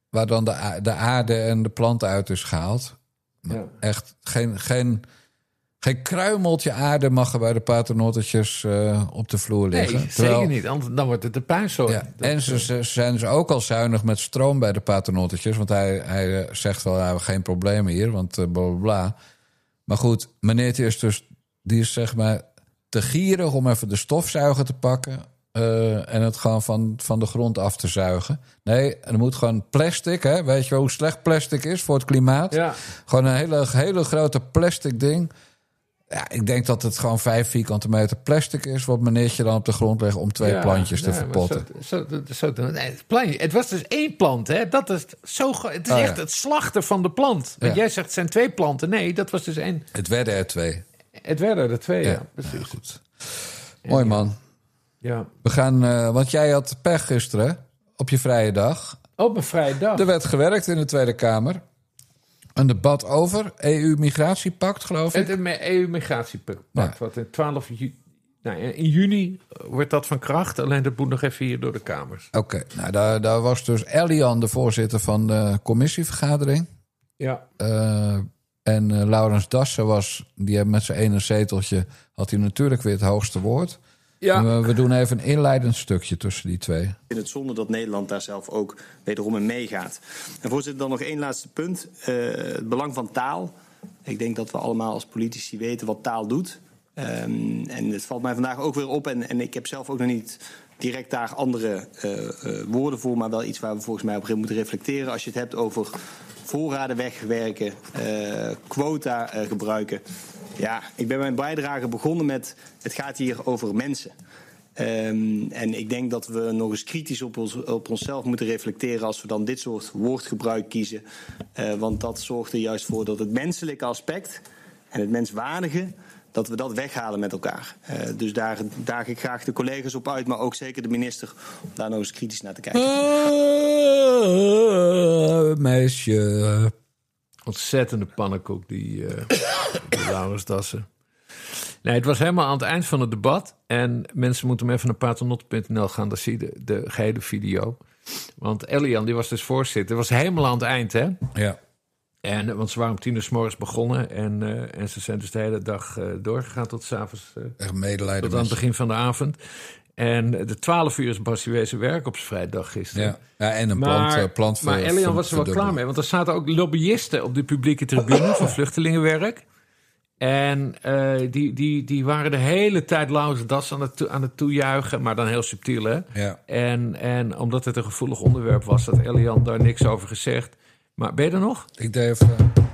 waar dan de, a- de aarde en de plant uit is gehaald. Ja. Echt geen, geen, geen kruimeltje aarde mag er bij de paternottetjes uh, op de vloer liggen. Nee, Terwijl- zeker niet. Anders, dan wordt het een puinzooi. Ja, Dat- en ze, ze zijn dus ook al zuinig met stroom bij de paternottetjes. Want hij, hij uh, zegt wel, we hebben geen problemen hier, want uh, bla bla bla. Maar goed, meneertje is dus, die is zeg maar te gierig om even de stofzuiger te pakken. Uh, en het gewoon van, van de grond af te zuigen. Nee, er moet gewoon plastic, hè? Weet je wel hoe slecht plastic is voor het klimaat? Ja. Gewoon een hele, hele grote plastic ding. Ja, ik denk dat het gewoon vijf vierkante meter plastic is, wat meneertje dan op de grond legt om twee Ja, plantjes te ja, maar verpotten. Zo, zo, zo, zo, nee, het, plantje, het was dus één plant, hè? Dat is zo, gro- het is Oh, ja. echt het slachten van de plant. Want Ja. jij zegt het zijn twee planten. Nee, dat was dus één. Het werden er twee. Het werden er twee, ja, Ja, precies. ja, goed. Mooi man. Ja. We gaan, uh, want jij had pech gisteren hè, op je vrije dag. Op een vrije dag. Er werd gewerkt in de Tweede Kamer. Een debat over E U-migratiepact, geloof ik. Het E U-migratiepact, Ja. wat in twaalf juni... Nou, in juni wordt dat van kracht. Alleen dat moet nog even hier door de Kamers. Oké, okay, nou daar, daar was dus Elian de voorzitter van de commissievergadering. Ja. Uh, en uh, Laurens Dassen was, die heeft met zijn ene zeteltje, had hij natuurlijk weer het hoogste woord. Ja. We, we doen even een inleidend stukje tussen die twee. Ik vind het zonde dat Nederland daar zelf ook wederom in meegaat. En voorzitter, dan nog één laatste punt. Uh, het belang van taal. Ik denk dat we allemaal als politici weten wat taal doet. Um, en het valt mij vandaag ook weer op. En, en ik heb zelf ook nog niet direct daar andere uh, uh, woorden voor. Maar wel iets waar we volgens mij op moeten reflecteren. Als je het hebt over voorraden wegwerken, uh, quota uh, gebruiken. Ja, ik ben mijn bijdrage begonnen met, het gaat hier over mensen. Um, en ik denk dat we nog eens kritisch op, ons, op onszelf moeten reflecteren als we dan dit soort woordgebruik kiezen. Uh, want dat zorgt er juist voor dat het menselijke aspect en het menswaardige, dat we dat weghalen met elkaar. Uh, dus daar daag ik graag de collega's op uit, maar ook zeker de minister, om daar nog eens kritisch naar te kijken. Uh, meisje. Ontzettende pannenkoek, die, uh, die Laurens Dassen. Nee, het was helemaal aan het eind van het debat. En mensen moeten hem even naar paternotte punt n l gaan. Daar zie je de, de gehele video. Want Elian, die was dus voorzitter. Het was helemaal aan het eind, hè? Ja. En, want ze waren om tien uur 's morgens begonnen. En, uh, en ze zijn dus de hele dag uh, doorgegaan tot 's avonds. Uh, Echt medelijden. tot aan het begin van de avond. En de twaalf uur is Bas wezen werk op zijn vrijdag gisteren. Ja, ja en een maar, plant, uh, plant Maar ver, Elian was er wel klaar mee. Want er zaten ook lobbyisten op de publieke tribune van vluchtelingenwerk. En uh, die, die, die waren de hele tijd Laurens Dassen aan het, to, aan het toejuichen. Maar dan heel subtiel, hè? Ja. En, en omdat het een gevoelig onderwerp was, had Elian daar niks over gezegd. Maar ben je er nog? Ik deed even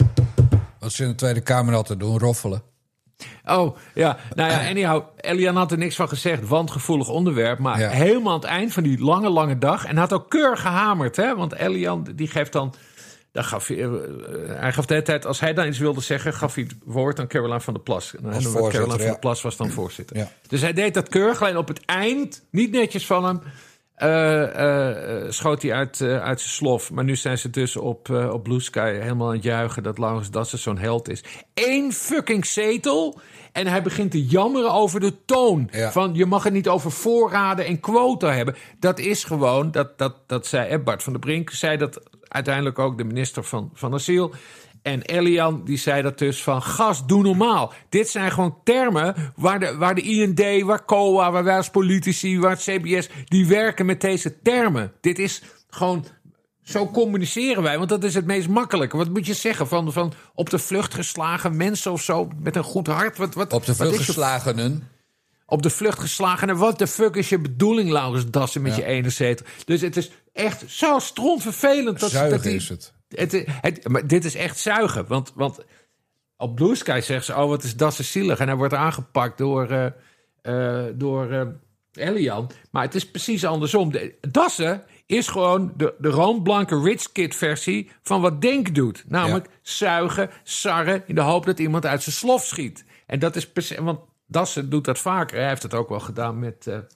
wat ze in de Tweede Kamer altijd doen, roffelen. Oh, ja. Nou ja, anyhow, Elian had er niks van gezegd, want gevoelig onderwerp. Maar Ja. helemaal aan het eind van die lange, lange dag. En hij had ook keurig gehamerd, hè? Want Elian, die geeft dan... dan gaf hij, uh, hij gaf de hele tijd, als hij dan iets wilde zeggen, gaf hij het woord aan Caroline van der Plas. Nou, Als en voorzitter, Caroline van ja. der Plas was dan voorzitter. Ja. Dus hij deed dat keurig, alleen op het eind, niet netjes van hem, uh, uh, schoot hij uit, uh, uit zijn slof. Maar nu zijn ze dus op, uh, op Blue Sky helemaal aan het juichen dat Laurens Dassen zo'n held is. Eén fucking zetel en hij begint te jammeren over de toon. Ja. Van je mag het niet over voorraden en quota hebben. Dat is gewoon, dat, dat, dat zei Bart van der Brink, zei dat uiteindelijk ook de minister van, van Asiel. En Elian die zei dat dus van, gast, doe normaal. Dit zijn gewoon termen waar de, waar de I N D, waar C O A, waar wij als politici, waar het C B S, die werken met deze termen. Dit is gewoon, zo communiceren wij, want dat is het meest makkelijke. Wat moet je zeggen van, van op de vlucht geslagen mensen of zo, met een goed hart? Wat, wat, Op de wat vlucht is je- geslagenen. Op de vlucht geslagen. En wat de fuck is je bedoeling, Laurens Dassen, met Ja. je ene zetel? Dus het is echt zo strontvervelend. Dat, Zuigen dat die, is het. Het, het, maar dit is echt zuigen. Want, want op Blue Sky zeggen ze, oh, wat is Dassen zielig. En hij wordt aangepakt door, uh, uh, door uh, Elian. Maar het is precies andersom. De, Dassen is gewoon de, de roodblanke rich kid versie van wat Denk doet. Namelijk zuigen, sarren, in de hoop dat iemand uit zijn slof schiet. En dat is precies... Want Dassen doet dat vaker. Hij heeft het ook wel gedaan met... Uh,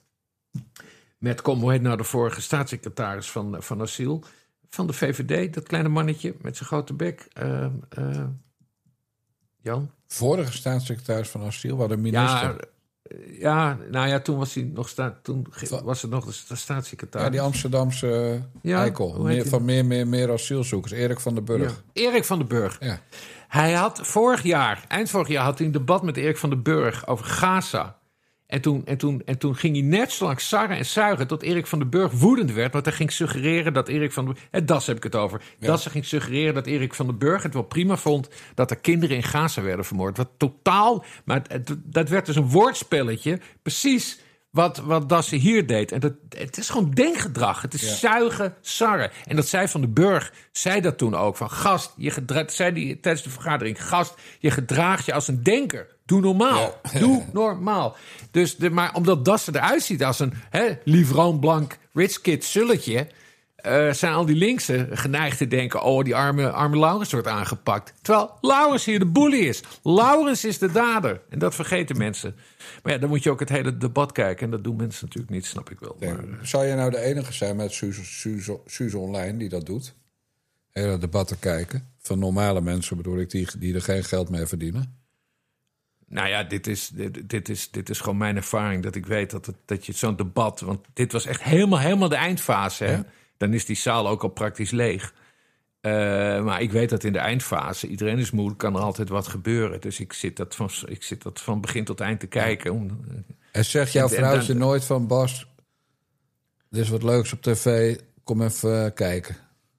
met, kom, hoe heet nou de vorige staatssecretaris van, van Asiel... van de V V D, dat kleine mannetje met zijn grote bek. Uh, uh, Jan? Vorige staatssecretaris van Asiel, waar de minister. Ja, Ja, nou ja, toen was hij nog sta, toen was het nog de staatssecretaris. Ja, die Amsterdamse uh, ja, eikel. Meer, van meer, meer, meer asielzoekers. Erik van den Burg. Ja. Erik van den Burg. Ja. Hij had vorig jaar, eind vorig jaar, had hij een debat met Erik van den Burg over Gaza. En toen, en, toen, en toen ging hij net zo lang sarren en zuigen tot Erik van den Burg woedend werd. Want hij ging suggereren dat Erik van den Burg... Het Das heb ik het over. Ja. Das ging suggereren dat Erik van den Burg het wel prima vond dat er kinderen in Gaza werden vermoord. Wat totaal... Maar het, het, dat werd dus een woordspelletje. Precies wat, wat Das hier deed. En dat, het is gewoon denkgedrag. Het is ja. zuigen, sarren. En dat zei Van den Burg, zei dat toen ook. Van gast, je gedra- zei die tijdens de vergadering... Gast, je gedraagt je als een denker. Doe normaal. Ja. Doe normaal. Dus de, maar omdat Das eruit ziet als een hè, livron blank rich kid zulletje... Uh, zijn al die linksen geneigd te denken... oh, die arme, arme Laurens wordt aangepakt. Terwijl Laurens hier de boelie is. Laurens is de dader. En dat vergeten mensen. Maar ja, dan moet je ook het hele debat kijken. En dat doen mensen natuurlijk niet, snap ik wel. Nee, maar, zou je nou de enige zijn met Suze Online die dat doet? Hele debatten kijken. Van normale mensen bedoel ik, die, die er geen geld mee verdienen. Nou ja, dit is, dit, dit, is, dit is gewoon mijn ervaring. Dat ik weet dat, het, dat je zo'n debat... Want dit was echt helemaal, helemaal de eindfase. Hè? Ja. Dan is die zaal ook al praktisch leeg. Uh, maar ik weet dat in de eindfase... iedereen is moe, kan er altijd wat gebeuren. Dus ik zit dat van, ik zit dat van begin tot eind te kijken. Om, en zegt jouw vrouwtje dan, nooit van... Bas, er is wat leuks op tv, kom even uh, kijken.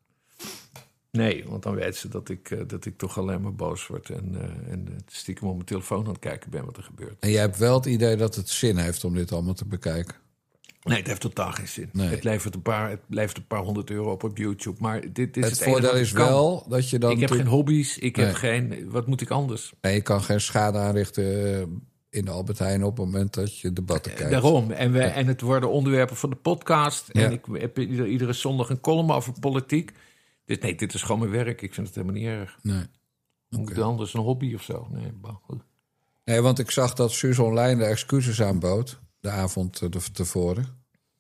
Nee, want dan weet ze dat ik, uh, dat ik toch alleen maar boos word... en, uh, en stiekem op mijn telefoon aan het kijken ben wat er gebeurt. En jij hebt wel het idee dat het zin heeft om dit allemaal te bekijken? Nee, het heeft totaal geen zin. Nee. Het, levert een paar, het levert een paar honderd euro op op YouTube. Maar dit is het, het voordeel is wel dat je dan... Ik heb geen hobby's, ik nee. heb geen... Wat moet ik anders? Nee, je kan geen schade aanrichten in de Albert Heijn... op het moment dat je debatten kijkt. Daarom. En, we, ja. en het worden onderwerpen van de podcast. Ja. En ik heb iedere, iedere zondag een column over politiek. Dus nee, dit is gewoon mijn werk. Ik vind het helemaal niet erg. Nee. Moet okay. ik anders een hobby of zo? Nee, bah. Nee, want ik zag dat Suze Online de excuses aanbood... de avond tevoren...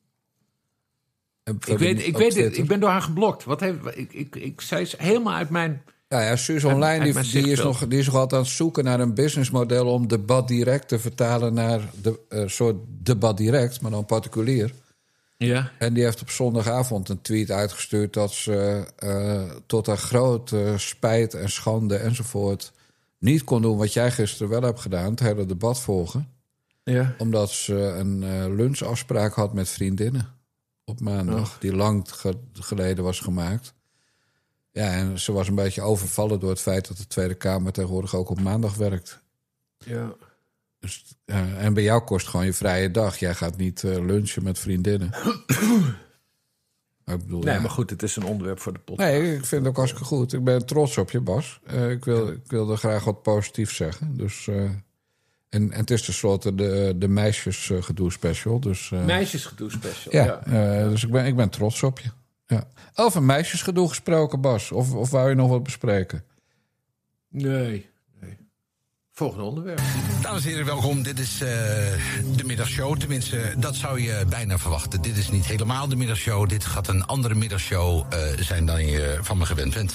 Ik weet, ik weet dit, ik ben door haar geblokt. Wat heeft, ik, ik, ik zei ze helemaal uit mijn... Nou ja, Suze Online die, die, is nog, die is nog altijd aan het zoeken naar een businessmodel... om debat direct te vertalen naar een uh, soort debat direct, maar dan particulier. Ja. En die heeft op zondagavond een tweet uitgestuurd... dat ze uh, tot haar grote spijt en schande enzovoort... niet kon doen wat jij gisteren wel hebt gedaan... het hele debat volgen. Ja. Omdat ze een uh, lunchafspraak had met vriendinnen... op maandag, oh. die lang geleden was gemaakt. Ja, en ze was een beetje overvallen door het feit... dat de Tweede Kamer tegenwoordig ook op maandag werkt. Ja. Dus, uh, en bij jou kost gewoon je vrije dag. Jij gaat niet uh, lunchen met vriendinnen. Maar ik bedoel, nee, ja. maar goed, het is een onderwerp voor de podcast. Nee, ik vind het ook hartstikke goed. Ik ben trots op je, Bas. Uh, ik, wil, ik wilde graag wat positiefs zeggen. Dus... Uh, En, en het is tenslotte de, de meisjesgedoe special. Dus, uh, meisjesgedoe special, ja. ja. Uh, dus ik ben, ik ben trots op je. Ja. Over meisjesgedoe gesproken, Bas. Of, of wou je nog wat bespreken? Nee, nee. Volgende onderwerp. Dames en heren, welkom. Dit is uh, de middagshow. Tenminste, dat zou je bijna verwachten. Dit is niet helemaal de middagshow. Dit gaat een andere middagshow uh, zijn dan je van me gewend bent.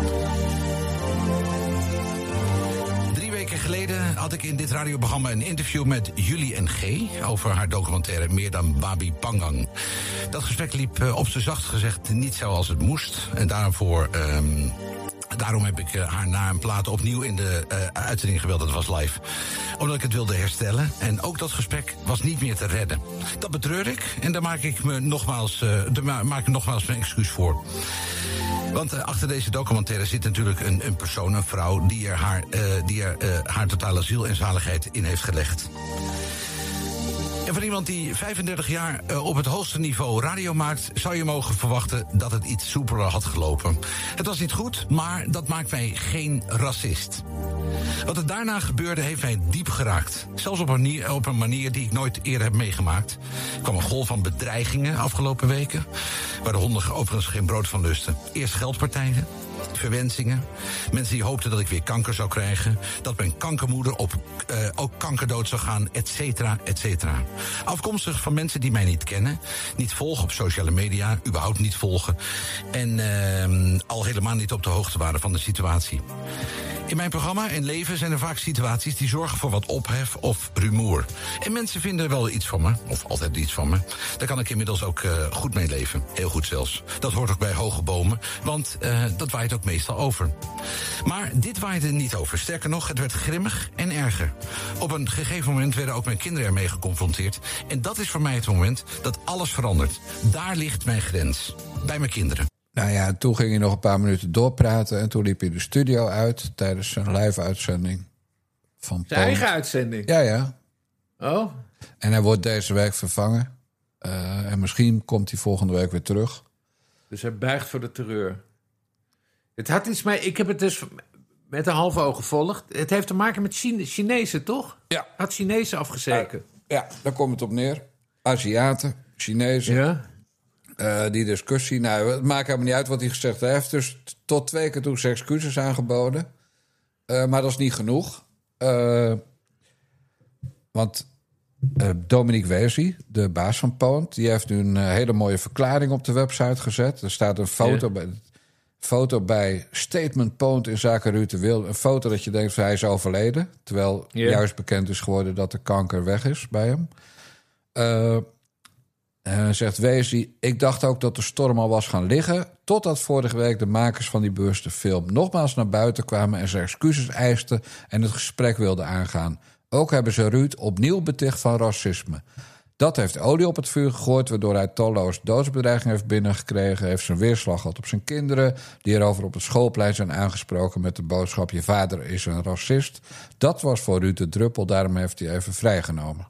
Geleden had ik in dit radioprogramma een interview met Julie N G... over haar documentaire Meer dan Babi Pangang. Dat gesprek liep op z'n zacht gezegd niet zoals het moest. En daarvoor... Um, Daarom heb ik haar na een plaat opnieuw in de uh, uitzending gewild. Dat was live. Omdat ik het wilde herstellen. En ook dat gesprek was niet meer te redden. Dat betreur ik. En daar maak ik me nogmaals, uh, daar maak ik nogmaals mijn excuus voor. Want uh, achter deze documentaire zit natuurlijk een, een persoon, een vrouw... die er, haar, uh, die er uh, haar totale ziel en zaligheid in heeft gelegd. En van iemand die vijfendertig jaar uh, op het hoogste niveau radio maakt... zou je mogen verwachten dat het iets soepeler had gelopen. Het was niet goed, maar dat maakt mij geen racist. Wat er daarna gebeurde heeft mij diep geraakt. Zelfs op een, manier, op een manier die ik nooit eerder heb meegemaakt. Er kwam een golf van bedreigingen afgelopen weken... waar de honden overigens geen brood van lusten. Eerst geldpartijen, verwensingen. Mensen die hoopten dat ik weer kanker zou krijgen. Dat mijn kankermoeder op, uh, ook kankerdood zou gaan, et cetera, et cetera. Afkomstig van mensen die mij niet kennen. Niet volgen op sociale media, überhaupt niet volgen. En uh, al helemaal niet op de hoogte waren van de situatie. In mijn programma en leven zijn er vaak situaties die zorgen voor wat ophef of rumoer. En mensen vinden wel iets van me, of altijd iets van me. Daar kan ik inmiddels ook uh, goed mee leven. Heel goed zelfs. Dat hoort ook bij hoge bomen, want uh, dat waait ook meestal over. Maar dit waaide niet over. Sterker nog, het werd grimmig en erger. Op een gegeven moment werden ook mijn kinderen ermee geconfronteerd. En dat is voor mij het moment dat alles verandert. Daar ligt mijn grens. Bij mijn kinderen. Nou ja, toen ging hij nog een paar minuten doorpraten. En toen liep hij de studio uit tijdens zijn live-uitzending. Van Zijn eigen uitzending? Ja, ja. Oh. En hij wordt deze week vervangen. Uh, en misschien komt hij volgende week weer terug. Dus hij buigt voor de terreur. Het had iets mee... Ik heb het dus met een half oog gevolgd. Het heeft te maken met Chine, Chinezen, toch? Ja. Had Chinezen afgezeken. Uh, ja, daar komt het op neer. Aziaten, Chinezen. Ja. Uh, die discussie, nou, het maakt helemaal niet uit wat hij gezegd heeft. Hij heeft dus tot twee keer toe zijn excuses aangeboden. Uh, maar dat is niet genoeg. Uh, want uh, Dominique Wezi, de baas van Poont, die heeft nu een uh, hele mooie verklaring op de website gezet. Er staat een foto, ja. bij, foto bij Statement Poont in zaken Ruud de Wilde. Een foto dat je denkt van hij is overleden. Terwijl ja. juist bekend is geworden dat de kanker weg is bij hem. Uh, En zegt Wezi, ik dacht ook dat de storm al was gaan liggen, totdat vorige week de makers van die bewuste film nogmaals naar buiten kwamen en zijn excuses eisten en het gesprek wilden aangaan. Ook hebben ze Ruud opnieuw beticht van racisme. Dat heeft olie op het vuur gegooid, waardoor hij talloze doodsbedreigingen heeft binnengekregen, heeft zijn weerslag gehad op zijn kinderen, die erover op het schoolplein zijn aangesproken met de boodschap, je vader is een racist. Dat was voor Ruud de druppel, daarom heeft hij even vrijgenomen.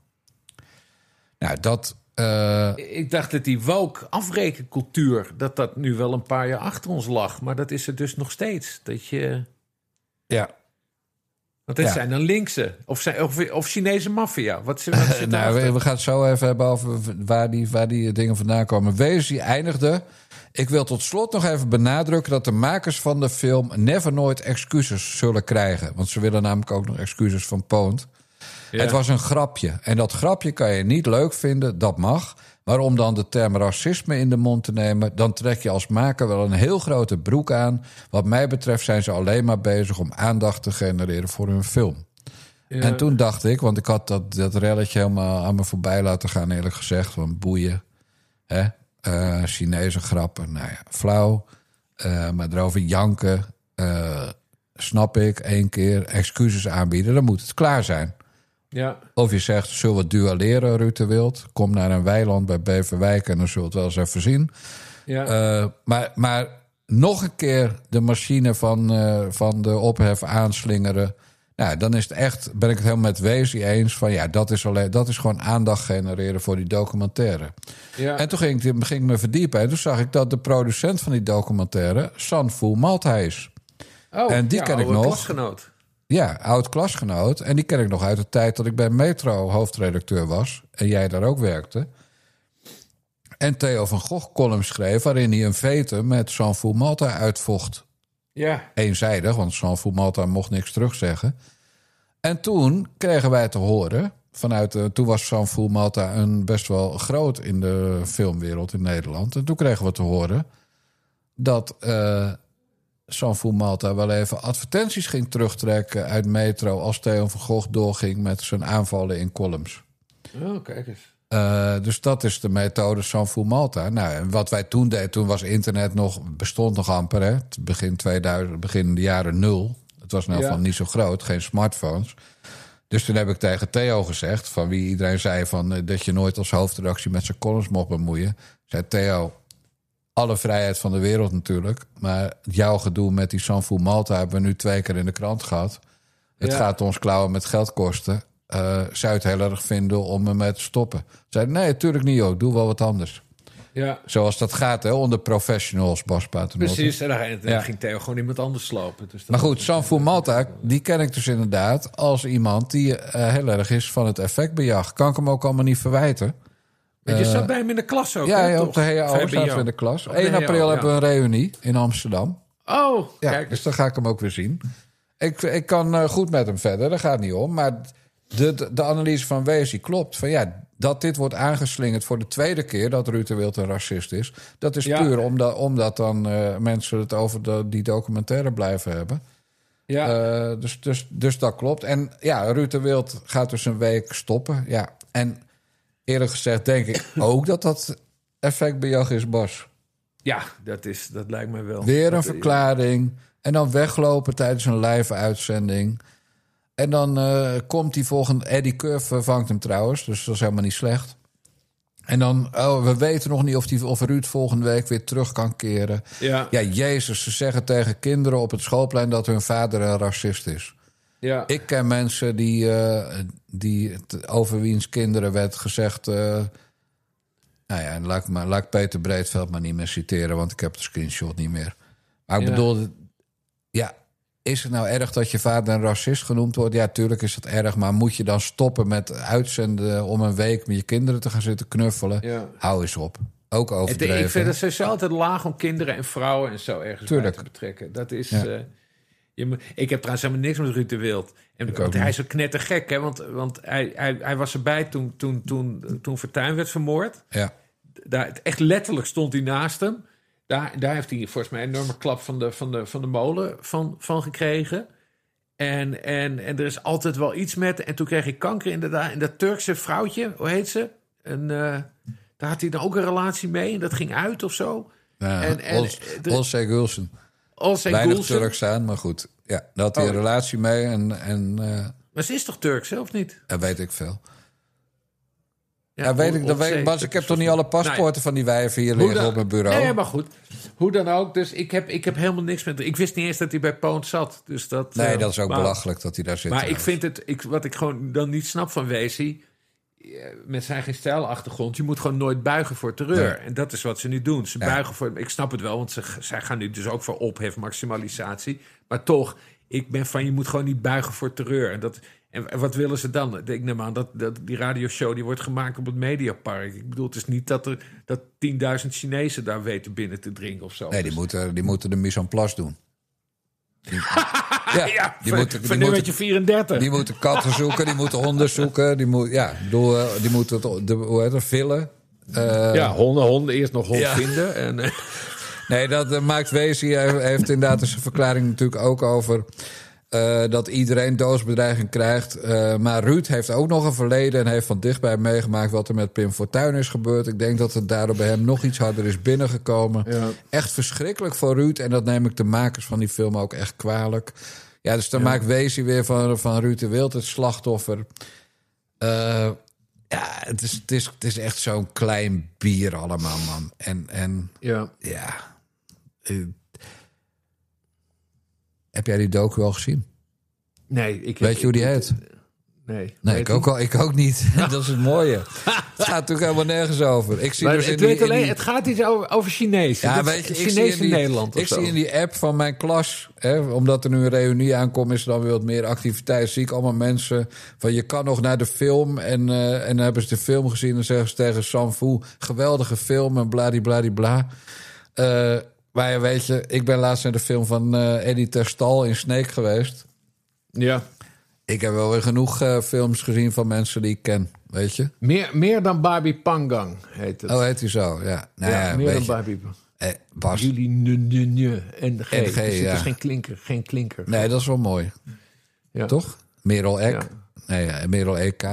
Nou, dat... Uh, ik dacht dat die woke afrekencultuur, dat dat nu wel een paar jaar achter ons lag. Maar dat is er dus nog steeds. Dat je... Ja. Want het ja. zijn dan linkse. Of, zijn, of, of Chinese maffia. Wat, wat uh, nou, we, we gaan het zo even hebben over waar die, waar die dingen vandaan komen. Wezi eindigde. Ik wil tot slot nog even benadrukken dat de makers van de film never nooit excuses zullen krijgen. Want ze willen namelijk ook nog excuses van Poont. Ja. Het was een grapje. En dat grapje kan je niet leuk vinden, dat mag. Maar om dan de term racisme in de mond te nemen, dan trek je als maker wel een heel grote broek aan. Wat mij betreft zijn ze alleen maar bezig om aandacht te genereren voor hun film. Ja. En toen dacht ik, want ik had dat, dat relletje helemaal aan me voorbij laten gaan, eerlijk gezegd. Van boeien, hè? Uh, Chinese grappen, nou ja, flauw. Uh, maar erover janken, uh, snap ik, één keer excuses aanbieden, dan moet het klaar zijn. Ja. Of je zegt, zullen we duelleren, Ruud de Wild? Kom naar een weiland bij Beverwijk en dan zullen we het wel eens even zien. Ja. Uh, maar, maar nog een keer de machine van, uh, van de ophef aanslingeren. Nou, dan is het echt, ben ik het helemaal met Wezi eens van ja, dat is, alleen, dat is gewoon aandacht genereren voor die documentaire. Ja. En toen ging ik, ging ik me verdiepen en toen zag ik dat de producent van die documentaire San Fu Malta is. Oh, en die ja, ken ik nog. Klasgenoot. Ja, oud-klasgenoot. En die ken ik nog uit de tijd dat ik bij Metro hoofdredacteur was. En jij daar ook werkte. En Theo van Gogh column schreef waarin hij een vete met San Fu Malta uitvocht. Ja. Eenzijdig, want San Fu Malta mocht niks terugzeggen. En toen kregen wij te horen, vanuit de, toen was San Fu Malta een best wel groot in de filmwereld in Nederland. En toen kregen we te horen dat Uh, San Fu Malta wel even advertenties ging terugtrekken uit Metro als Theo van Gogh doorging met zijn aanvallen in columns. Oh, kijk eens. Uh, dus dat is de methode San Fu Malta. Nou, en wat wij toen deden, toen was internet nog, bestond nog amper, hè? Begin tweeduizend, begin de jaren nul. Het was nou ja. van niet zo groot, geen smartphones. Dus toen heb ik tegen Theo gezegd, van wie iedereen zei van, uh, dat je nooit als hoofdredactie met zijn columns mocht bemoeien. Zei Theo, alle vrijheid van de wereld natuurlijk. Maar jouw gedoe met die San Fu Malta hebben we nu twee keer in de krant gehad. Het ja. gaat ons klauwen met geld kosten. Uh, zou je het heel erg vinden om ermee te stoppen? Zei, nee, natuurlijk niet, joh. Doe wel wat anders. Ja. Zoals dat gaat, hè, onder professionals, Bas Paternotte. Precies, en dan ja. ging Theo gewoon iemand anders slopen. Dus maar goed, San Fu Malta, die ken ik dus inderdaad als iemand die uh, heel erg is van het effectbejag. Kan ik hem ook allemaal niet verwijten. Want je zat bij hem in de klas ook, Ja, hè, ja op toch? de H A O zaten we in de klas. Op één april ja. hebben we een reunie in Amsterdam. Oh, ja, kijk. Dus dan ga ik hem ook weer zien. Ik, ik kan uh, goed met hem verder, daar gaat niet om. Maar de, de, de analyse van Wezi klopt. Van ja, dat dit wordt aangeslingerd voor de tweede keer dat Ruud de Wild een racist is. Dat is ja. puur omdat, omdat dan uh, mensen het over de, die documentaire blijven hebben. Ja. Uh, dus, dus, dus dat klopt. En ja, Ruud de Wild gaat dus een week stoppen. Ja. En eerlijk gezegd denk ik ook dat dat effectbejag is, Bas. Ja, dat, is, dat lijkt me wel. Weer een dat, verklaring. En dan weglopen tijdens een live uitzending. En dan uh, komt die volgende... Eddie Curve vervangt hem trouwens, dus dat is helemaal niet slecht. En dan, oh, we weten nog niet of, die, of Ruud volgende week weer terug kan keren. Ja. Ja, Jezus, ze zeggen tegen kinderen op het schoolplein dat hun vader een racist is. Ja. Ik ken mensen die, uh, die over wiens kinderen werd gezegd... Uh, nou ja, laat ik, maar, laat ik Peter Breedveld maar niet meer citeren... want ik heb de screenshot niet meer. Maar ik ja. bedoel, ja, is het nou erg dat je vader een racist genoemd wordt? Ja, tuurlijk is dat erg, maar moet je dan stoppen met uitzenden... om een week met je kinderen te gaan zitten knuffelen? Ja. Hou eens op. Ook overdreven. Ik vind het sowieso altijd laag om kinderen en vrouwen en zo ergens tuurlijk. bij te betrekken. Dat is... Ja. Uh, je moet, ik heb trouwens helemaal niks met Ruud de Wild. En, want hij is zo knettergek, hè? Want, want hij, hij, hij was erbij toen, toen, toen, toen Fortuyn werd vermoord. Ja. Daar, echt letterlijk stond hij naast hem. Daar, daar heeft hij volgens mij een enorme klap van de, van de, van de molen van, van gekregen. En, en, en er is altijd wel iets met... En toen kreeg ik kanker inderdaad. En dat Turkse vrouwtje, hoe heet ze? En, uh, daar had hij dan ook een relatie mee. En dat ging uit of zo. Ja, en, en, Olsay Gülsen. Olsay Weinig Gülsen. Turks aan, maar goed. Ja, daar had hij oh. een relatie mee. En, en, uh, maar ze is toch Turks, of niet? Dat weet ik veel. Ja, ja, weet o- ik, dat weet ik, Bas, ik heb toch niet alle paspoorten nou ja. van die wijven hier liggen dan, op mijn bureau? Nee, maar goed. Hoe dan ook. Dus ik heb, ik heb helemaal niks met... Ik wist niet eens dat hij bij Poont zat. Dus dat, nee, uh, dat is ook maar, belachelijk dat hij daar zit. Maar ik vind het... Ik, wat ik gewoon dan niet snap van Weesie... met zijn geen stijlachtergrond... je moet gewoon nooit buigen voor terreur. Nee. En dat is wat ze nu doen. Ze ja. buigen voor... Ik snap het wel, want ze, zij gaan nu dus ook voor ophef, maximalisatie. Maar toch, ik ben van... je moet gewoon niet buigen voor terreur. En, dat, en wat willen ze dan? Ik neem aan dat, dat die radioshow... die wordt gemaakt op het Mediapark. Ik bedoel, het is niet dat er dat tienduizend Chinezen daar weten binnen te dringen of zo. Nee, die, dus. moeten, die moeten de mise en place doen. Die, ja, ja, die moeten, van nummertje vierendertig. Die moeten katten zoeken, die moeten honden zoeken. Die, moet, ja, bedoel, die moeten het, de, hoe heet het, villen. Uh, ja, honden, honden. Eerst nog hond ja. vinden. En, uh. Nee, dat uh, Max Weesie heeft inderdaad zijn verklaring natuurlijk ook over... Uh, dat iedereen doodsbedreiging krijgt. Uh, maar Ruud heeft ook nog een verleden... en heeft van dichtbij meegemaakt wat er met Pim Fortuyn is gebeurd. Ik denk dat het daardoor bij hem nog iets harder is binnengekomen. Ja. Echt verschrikkelijk voor Ruud. En dat neem ik de makers van die film ook echt kwalijk. Ja, dus dan ja. maakt Weesie weer van, van Ruud de Wild het slachtoffer. Uh, ja, het is, het, is, het is echt zo'n klein bier allemaal, man. En, en ja... ja uh, heb jij die docu al gezien? Nee. Ik, weet ik, je hoe die ik, heet? Nee. Nee, ik ook, al, ik ook niet. Dat is het mooie. Het gaat natuurlijk helemaal nergens over. Ik zie maar dus het, in weet die, alleen, in die... het gaat iets over, over Chinees. Ja, weet je, Chinees ik zie in, in die, Nederland Ik zie in die app van mijn klas... Hè, omdat er nu een reunie aankomt... is er dan weer wat meer activiteit. Zie ik allemaal mensen van... je kan nog naar de film... en, uh, en dan hebben ze de film gezien... en dan zeggen ze tegen Sam Fu... geweldige film en bladibladibla. Uh, maar weet je, ik ben laatst naar de film van uh, Eddie Terstal in Snake geweest. Ja. Ik heb wel weer genoeg uh, films gezien van mensen die ik ken, weet je. Meer, meer dan Barbie Pangang heet het. Oh, heet hij zo, ja. Nou, ja, ja meer dan je, Barbie Pangang. Eh, Bas. Jullie ne, ne, ne, en G. En G, dus ja. is geen klinker, geen klinker. Nee, dat is wel mooi. Ja. Toch? Merel Ek. Ja. Nee, ja, Merel E K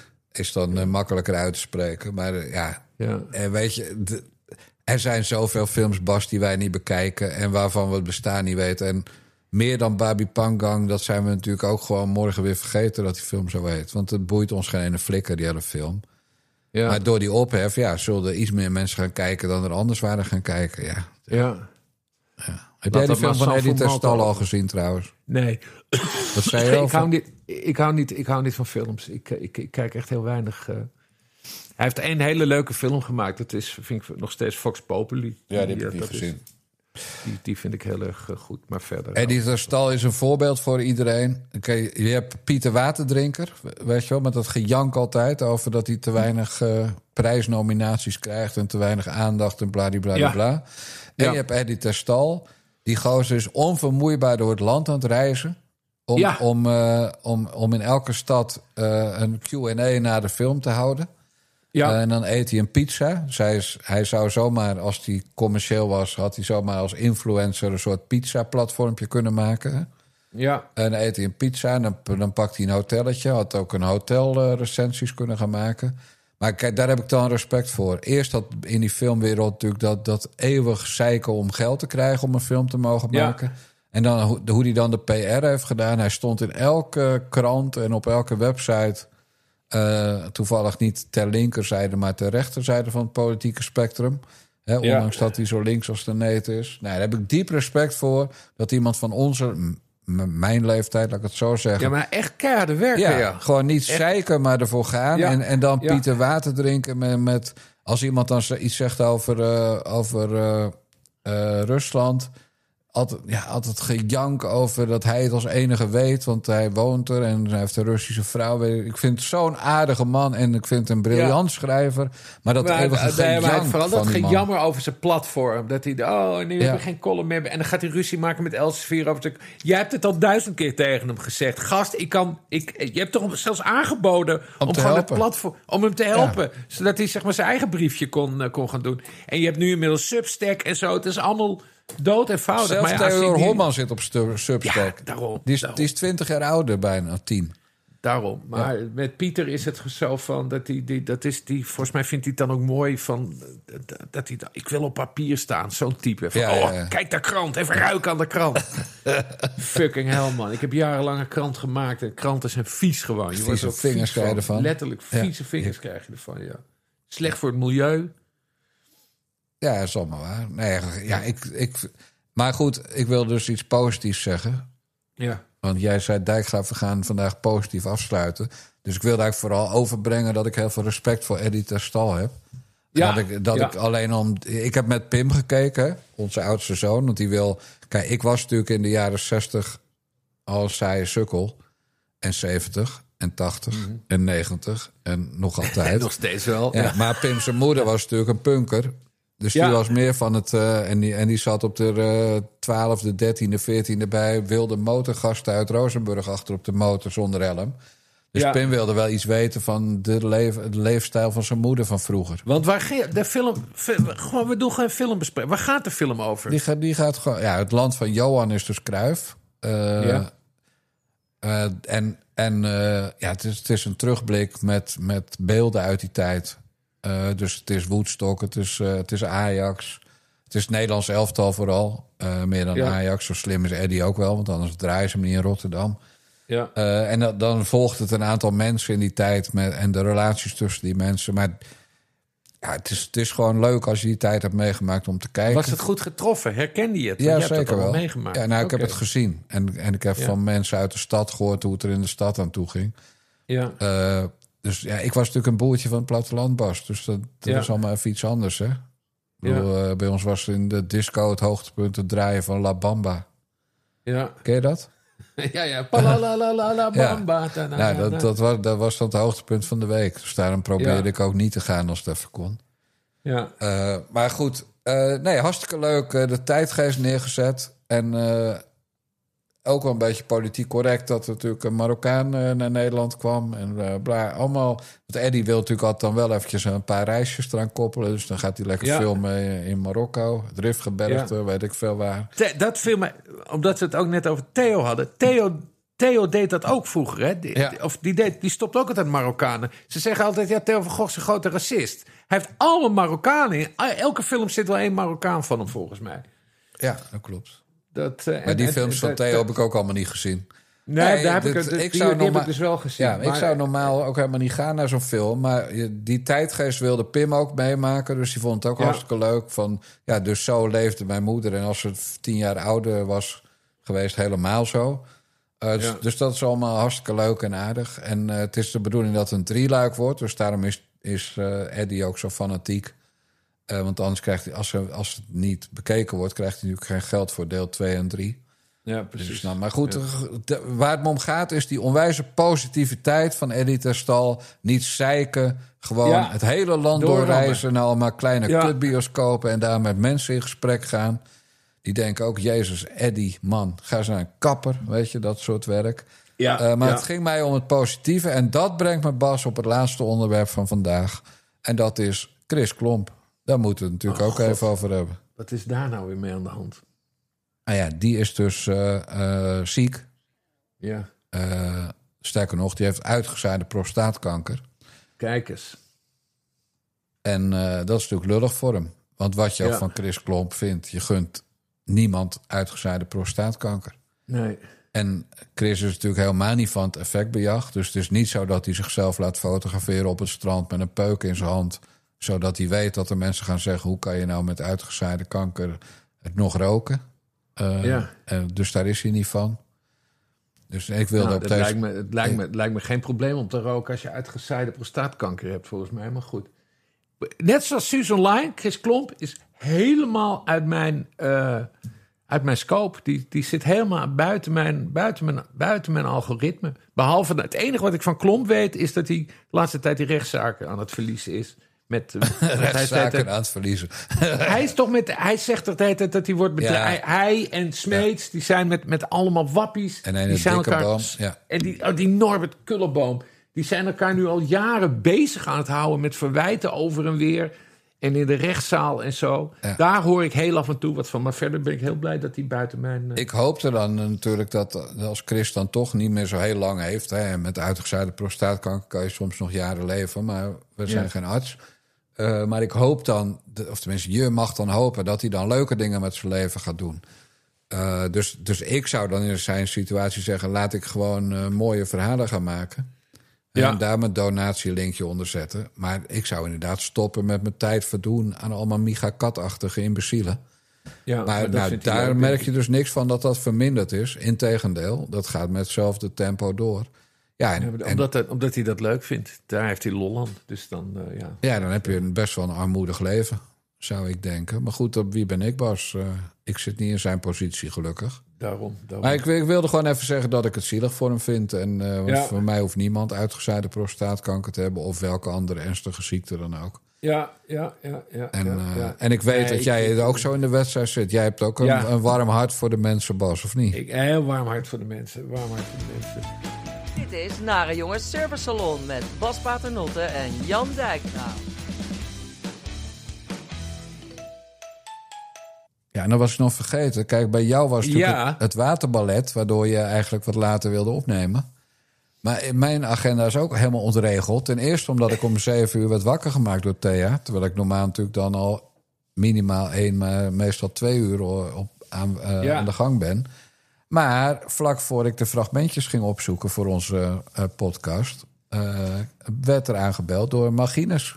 is dan uh, makkelijker uit te spreken. Maar uh, ja, ja. En weet je... De, er zijn zoveel films, Bas, die wij niet bekijken... en waarvan we het bestaan niet weten. En meer dan Barbie Pangang, dat zijn we natuurlijk ook gewoon morgen weer vergeten... dat die film zo heet. Want het boeit ons geen ene flikker, die hele film. Ja. Maar door die ophef, ja, zullen er iets meer mensen gaan kijken... dan er anders waren gaan kijken, ja. Ja. ja. Heb jij die film van Eddie Terstal al gezien, trouwens? Nee. Wat zei je ik, hou niet, ik, hou niet, ik hou niet van films. Ik, ik, ik kijk echt heel weinig... Uh... Hij heeft een hele leuke film gemaakt. Dat is, vind ik nog steeds Vox Populi. Ja, die heb ik niet gezien. Is, die, die vind ik heel erg uh, goed, maar verder... Eddie Terstal is een voorbeeld voor iedereen. Okay, je hebt Pieter Waterdrinker, weet je wel... met dat gejank altijd over dat hij te weinig uh, prijsnominaties krijgt... en te weinig aandacht en bladibladibla. Ja. En ja. je hebt Eddie Terstal. Die gozer is onvermoeibaar door het land aan het reizen... om, ja. om, uh, om, om in elke stad uh, een Q en A na de film te houden... Ja. Uh, en dan eet hij een pizza. Dus hij, is, hij zou zomaar, als hij commercieel was... had hij zomaar als influencer een soort pizza-platformpje kunnen maken. Ja. En dan eet hij een pizza en dan, dan pakt hij een hotelletje. Had ook een hotelrecensies kunnen gaan maken. Maar kijk, daar heb ik dan respect voor. Eerst dat in die filmwereld natuurlijk dat, dat eeuwig zeiken om geld te krijgen om een film te mogen Ja. maken. En dan hoe, hoe hij dan de P R heeft gedaan. Hij stond in elke krant en op elke website. Uh, toevallig niet ter linkerzijde, maar ter rechterzijde van het politieke spectrum. Hè, Ja. ondanks dat hij zo links als de neet is. Nou, daar heb ik diep respect voor dat iemand van onze, m- m- mijn leeftijd, laat ik het zo zeggen. Ja, maar echt keiharde werken, ja. Ja, gewoon niet Echt. zeiken, maar ervoor gaan. Ja. En, en dan Ja. Pieter water drinken met, met... Als iemand dan ze- iets zegt over, uh, over uh, uh, Rusland... Altijd, ja, altijd gejank over dat hij het als enige weet... want hij woont er en hij heeft een Russische vrouw. Ik vind het zo'n aardige man en ik vind het een briljant Ja. schrijver. Maar dat Maar, eeuwige uh, nee, maar gejank vooral dat van die man. gejammer over zijn platform. Dat hij, oh, nu Ja. heb ik geen column meer. En dan gaat hij ruzie maken met Elsevier over zijn... Jij hebt het al duizend keer tegen hem gezegd. Gast, ik kan... Ik, je hebt toch zelfs aangeboden om, Om te gewoon helpen. het platform... Om hem te helpen. Zodat hij zeg maar zijn eigen briefje kon, uh, kon gaan doen. En je hebt nu inmiddels Substack en zo. Het is allemaal dood eenvoudig. Zelfs Maar ja, als Theodor hij die- Holman zit op stu- Substack. Ja, daarom. Die is, daarom. die is twintig jaar ouder bijna, tien. Daarom. Maar met Pieter is het zo van dat hij die, dat is die, volgens mij vindt hij het dan ook mooi van eh, dat, dat hij ik wil op papier staan, zo'n type. Van, Ja, ja, ja. oh, kijk de krant, even ruiken aan de krant. Fucking hell, man. Ik heb jarenlang een krant gemaakt en kranten zijn vies gewoon. Je wordt Vieze er ook vingers vies krijg je ervan. Letterlijk Ja. vieze vingers krijg je ervan, ja. Slecht voor het milieu. Ja, dat is allemaal waar. Nee, ja, ik, ik, maar goed, ik wil dus iets positiefs zeggen. Ja. Want jij zei, Dijkgraaf, we gaan vandaag positief afsluiten. Dus ik wilde eigenlijk vooral overbrengen dat ik heel veel respect voor Eddie ter Stal heb. Ja, Dat, ik, dat ja. ik alleen om... Ik heb met Pim gekeken, hè, onze oudste zoon. Want die wil... Kijk, ik was natuurlijk in de jaren zestig al saaie sukkel. En zeventig en tachtig en negentig en nog altijd. Nog steeds wel. Ja, Ja. maar Pim zijn moeder was natuurlijk een punker. Dus Ja. die was meer van het... Uh, en, die, en die zat op de uh, twaalfde, dertiende, veertiende bij... wilde motorgasten uit Rozenburg achter op de motor zonder helm. Dus Ja. Pim wilde wel iets weten van de, leef, de leefstijl van zijn moeder van vroeger. Want waar ging de film... Gewoon, we doen gewoon film bespreken. Waar gaat de film over? Die gaat, die gaat gewoon... Ja, het land van Johan is dus Cruijff. Uh, Ja. uh, en en uh, ja, het is, het is een terugblik met, met beelden uit die tijd... Uh, dus het is Woodstock, het is, uh, het is Ajax. Het is het Nederlands elftal vooral. Uh, meer dan Ja. Ajax. Zo slim is Eddie ook wel, want anders draaien ze hem niet in Rotterdam. Ja. Uh, en dat, dan volgt het een aantal mensen in die tijd... Met, en de relaties tussen die mensen. Maar ja, het, is, het is gewoon leuk als je die tijd hebt meegemaakt om te kijken. Was het goed getroffen? Herkende je het? Want Ja, je hebt het zeker allemaal wel. meegemaakt. Ja, nou, ik heb Oké. het gezien. En, en ik heb Ja. van mensen uit de stad gehoord... hoe het er in de stad aan toe ging. Ja. Uh, dus ja, ik was natuurlijk een boertje van het platteland, Bas. Dus dat, dat Ja. is allemaal even iets anders, hè? Ik bedoel, uh, bij ons was in de disco het hoogtepunt het draaien van La Bamba. Ja. Ken je dat? Ja, ja. Palalalalala, bamba, ta, na, Nou, na, dat, na. dat, was, dat was dan het hoogtepunt van de week. Dus daarom probeerde Ja. ik ook niet te gaan als het even kon. Ja. Uh, maar goed, uh, nee, hartstikke leuk. Uh, de tijdgeest neergezet. En uh, ook wel een beetje politiek correct... dat er natuurlijk een Marokkaan uh, naar Nederland kwam. En uh, bla, allemaal... Want Eddie wil natuurlijk altijd dan wel eventjes een paar reisjes eraan koppelen. Dus dan gaat hij lekker Ja. filmen in Marokko. Het Rifgebergte, Ja. weet ik veel waar. Te- dat viel me, omdat we het ook net over Theo hadden. Theo, Theo deed dat ook vroeger, hè? Die, Ja. Of die, deed, die stopt ook altijd Marokkanen. Ze zeggen altijd, ja, Theo van Gogh is een grote racist. Hij heeft allemaal Marokkanen in. Elke film zit wel één Marokkaan van hem, volgens mij. Ja, dat klopt. Dat, uh, Maar en- die en- films van dat- Theo dat- heb ik ook allemaal niet gezien. Nee, Nee, daar heb dit- ik, die, ik die, zou die heb norma- ik dus wel gezien. Ja, ik maar- zou normaal ook helemaal niet gaan naar zo'n film. Maar je- die tijdgeest wilde Pim ook meemaken. Dus die vond het ook Ja. hartstikke leuk. Van, ja, dus zo leefde mijn moeder. En als ze tien jaar ouder was geweest, helemaal zo. Uh, dus, Ja. dus dat is allemaal hartstikke leuk en aardig. En uh, het is de bedoeling dat het een drieluik wordt. Dus daarom is, is uh, Eddie ook zo fanatiek. Uh, want anders krijgt hij, als, ze, als het niet bekeken wordt... krijgt hij natuurlijk geen geld voor deel twee en drie. Ja, precies. Dus nou, maar goed, de- waar het me om gaat is die onwijze positiviteit van Eddie ter Stal. Niet zeiken, gewoon Ja. het hele land Doorrammen. doorreizen... naar allemaal kleine Ja. kutbioscopen... en daar met mensen in gesprek gaan. Die denken ook, Jezus, Eddie, man, ga eens naar een kapper. Weet je, dat soort werk. Ja, Uh, maar ja. het ging mij om het positieve. En dat brengt me, Bas, op het laatste onderwerp van vandaag. En dat is Chris Klomp. Daar moeten we het natuurlijk Oh, ook God. even over hebben. Wat is daar nou weer mee aan de hand? Nou ja, die is dus uh, uh, ziek. Ja. Uh, sterker nog, die heeft uitgezaaide prostaatkanker. Kijk eens. En uh, dat is natuurlijk lullig voor hem. Want wat je ook Ja. van Chris Klomp vindt... je gunt niemand uitgezaaide prostaatkanker. Nee. En Chris is natuurlijk helemaal niet van het effectbejag. Dus het is niet zo dat hij zichzelf laat fotograferen op het strand... met een peuk in zijn hand... zodat hij weet dat er mensen gaan zeggen... hoe kan je nou met uitgezaaide kanker het nog roken? Uh, Ja. uh, dus daar is hij niet van. Dus ik wilde Nou, op dat deze... lijkt me, het, lijkt me, het lijkt me geen probleem om te roken... als je uitgezaaide prostaatkanker hebt, volgens mij. Maar goed. Net zoals Susan Lyon, Chris Klomp... is helemaal uit mijn, uh, uit mijn scope. Die, die zit helemaal buiten mijn, buiten, mijn, buiten mijn algoritme. Behalve het enige wat ik van Klomp weet... is dat hij de laatste tijd die rechtszaken aan het verliezen is... Met, uh, rechtszaken aan het verliezen. Hij is toch met. Hij zegt toch de hele tijd dat hij wordt bedreigd. Ja. Hij en Smeets, ja. die zijn met, met allemaal wappies. En een die zijn dikke elkaar. boom, ja. En die, oh, die Norbert Kulleboom. Die zijn elkaar nu al jaren bezig aan het houden met verwijten over en weer. En in de rechtszaal en zo. Ja. Daar hoor ik heel af en toe wat van. Maar verder ben ik heel blij dat hij buiten mijn. Uh... Ik hoopte dan natuurlijk dat als Chris dan toch niet meer zo heel lang heeft. Hè, met uitgezaaide prostaatkanker kan je soms nog jaren leven. Maar we zijn Ja. geen arts. Uh, maar ik hoop dan, of tenminste je mag dan hopen... dat hij dan leuke dingen met zijn leven gaat doen. Uh, dus, dus ik zou dan in zijn situatie zeggen... laat ik gewoon uh, mooie verhalen gaan maken. Ja. En daar mijn donatielinkje onder zetten. Maar ik zou inderdaad stoppen met mijn tijd verdoen... aan allemaal Micha-Kat-achtige imbecielen. Ja, maar maar dat nou, vindt hij daar ook, merk denk je ik. dus niks van dat dat verminderd is. Integendeel, dat gaat met hetzelfde tempo door. Ja, en, Ja, maar en- omdat, hij, omdat hij dat leuk vindt. Daar heeft hij lol aan. Dus dan, uh, ja. ja, dan heb je een best wel een armoedig leven, zou ik denken. Maar goed, op wie ben ik, Bas? Uh, ik zit niet in zijn positie, gelukkig. Daarom. daarom. Maar ik, ik wilde gewoon even zeggen dat ik het zielig voor hem vind. En uh, want Ja. voor mij hoeft niemand uitgezaaide prostaatkanker te hebben... of welke andere ernstige ziekte dan ook. Ja, ja, ja. ja, En, ja, uh, ja. en ik weet Nee, dat ik- jij ik- er ook zo in de wedstrijd zit. Jij hebt ook een, Ja. een warm hart voor de mensen, Bas, of niet? Ik, een heel warm hart voor de mensen. Warm hart voor de mensen. Dit is Nare Jongens Service Salon met Bas Paternotte en Jan Dijkgraaf. Ja, en dan was ik nog vergeten. Kijk, bij jou was het natuurlijk Ja. het, het waterballet... waardoor je eigenlijk wat later wilde opnemen. Maar in mijn agenda is ook helemaal ontregeld. Ten eerste omdat ik om zeven uur werd wakker gemaakt door Thea. Terwijl ik normaal natuurlijk dan al minimaal één, maar meestal twee uur op, aan, uh, Ja. aan de gang ben. Maar vlak voor ik de fragmentjes ging opzoeken voor onze uh, podcast... Uh, werd er aangebeld door Magines.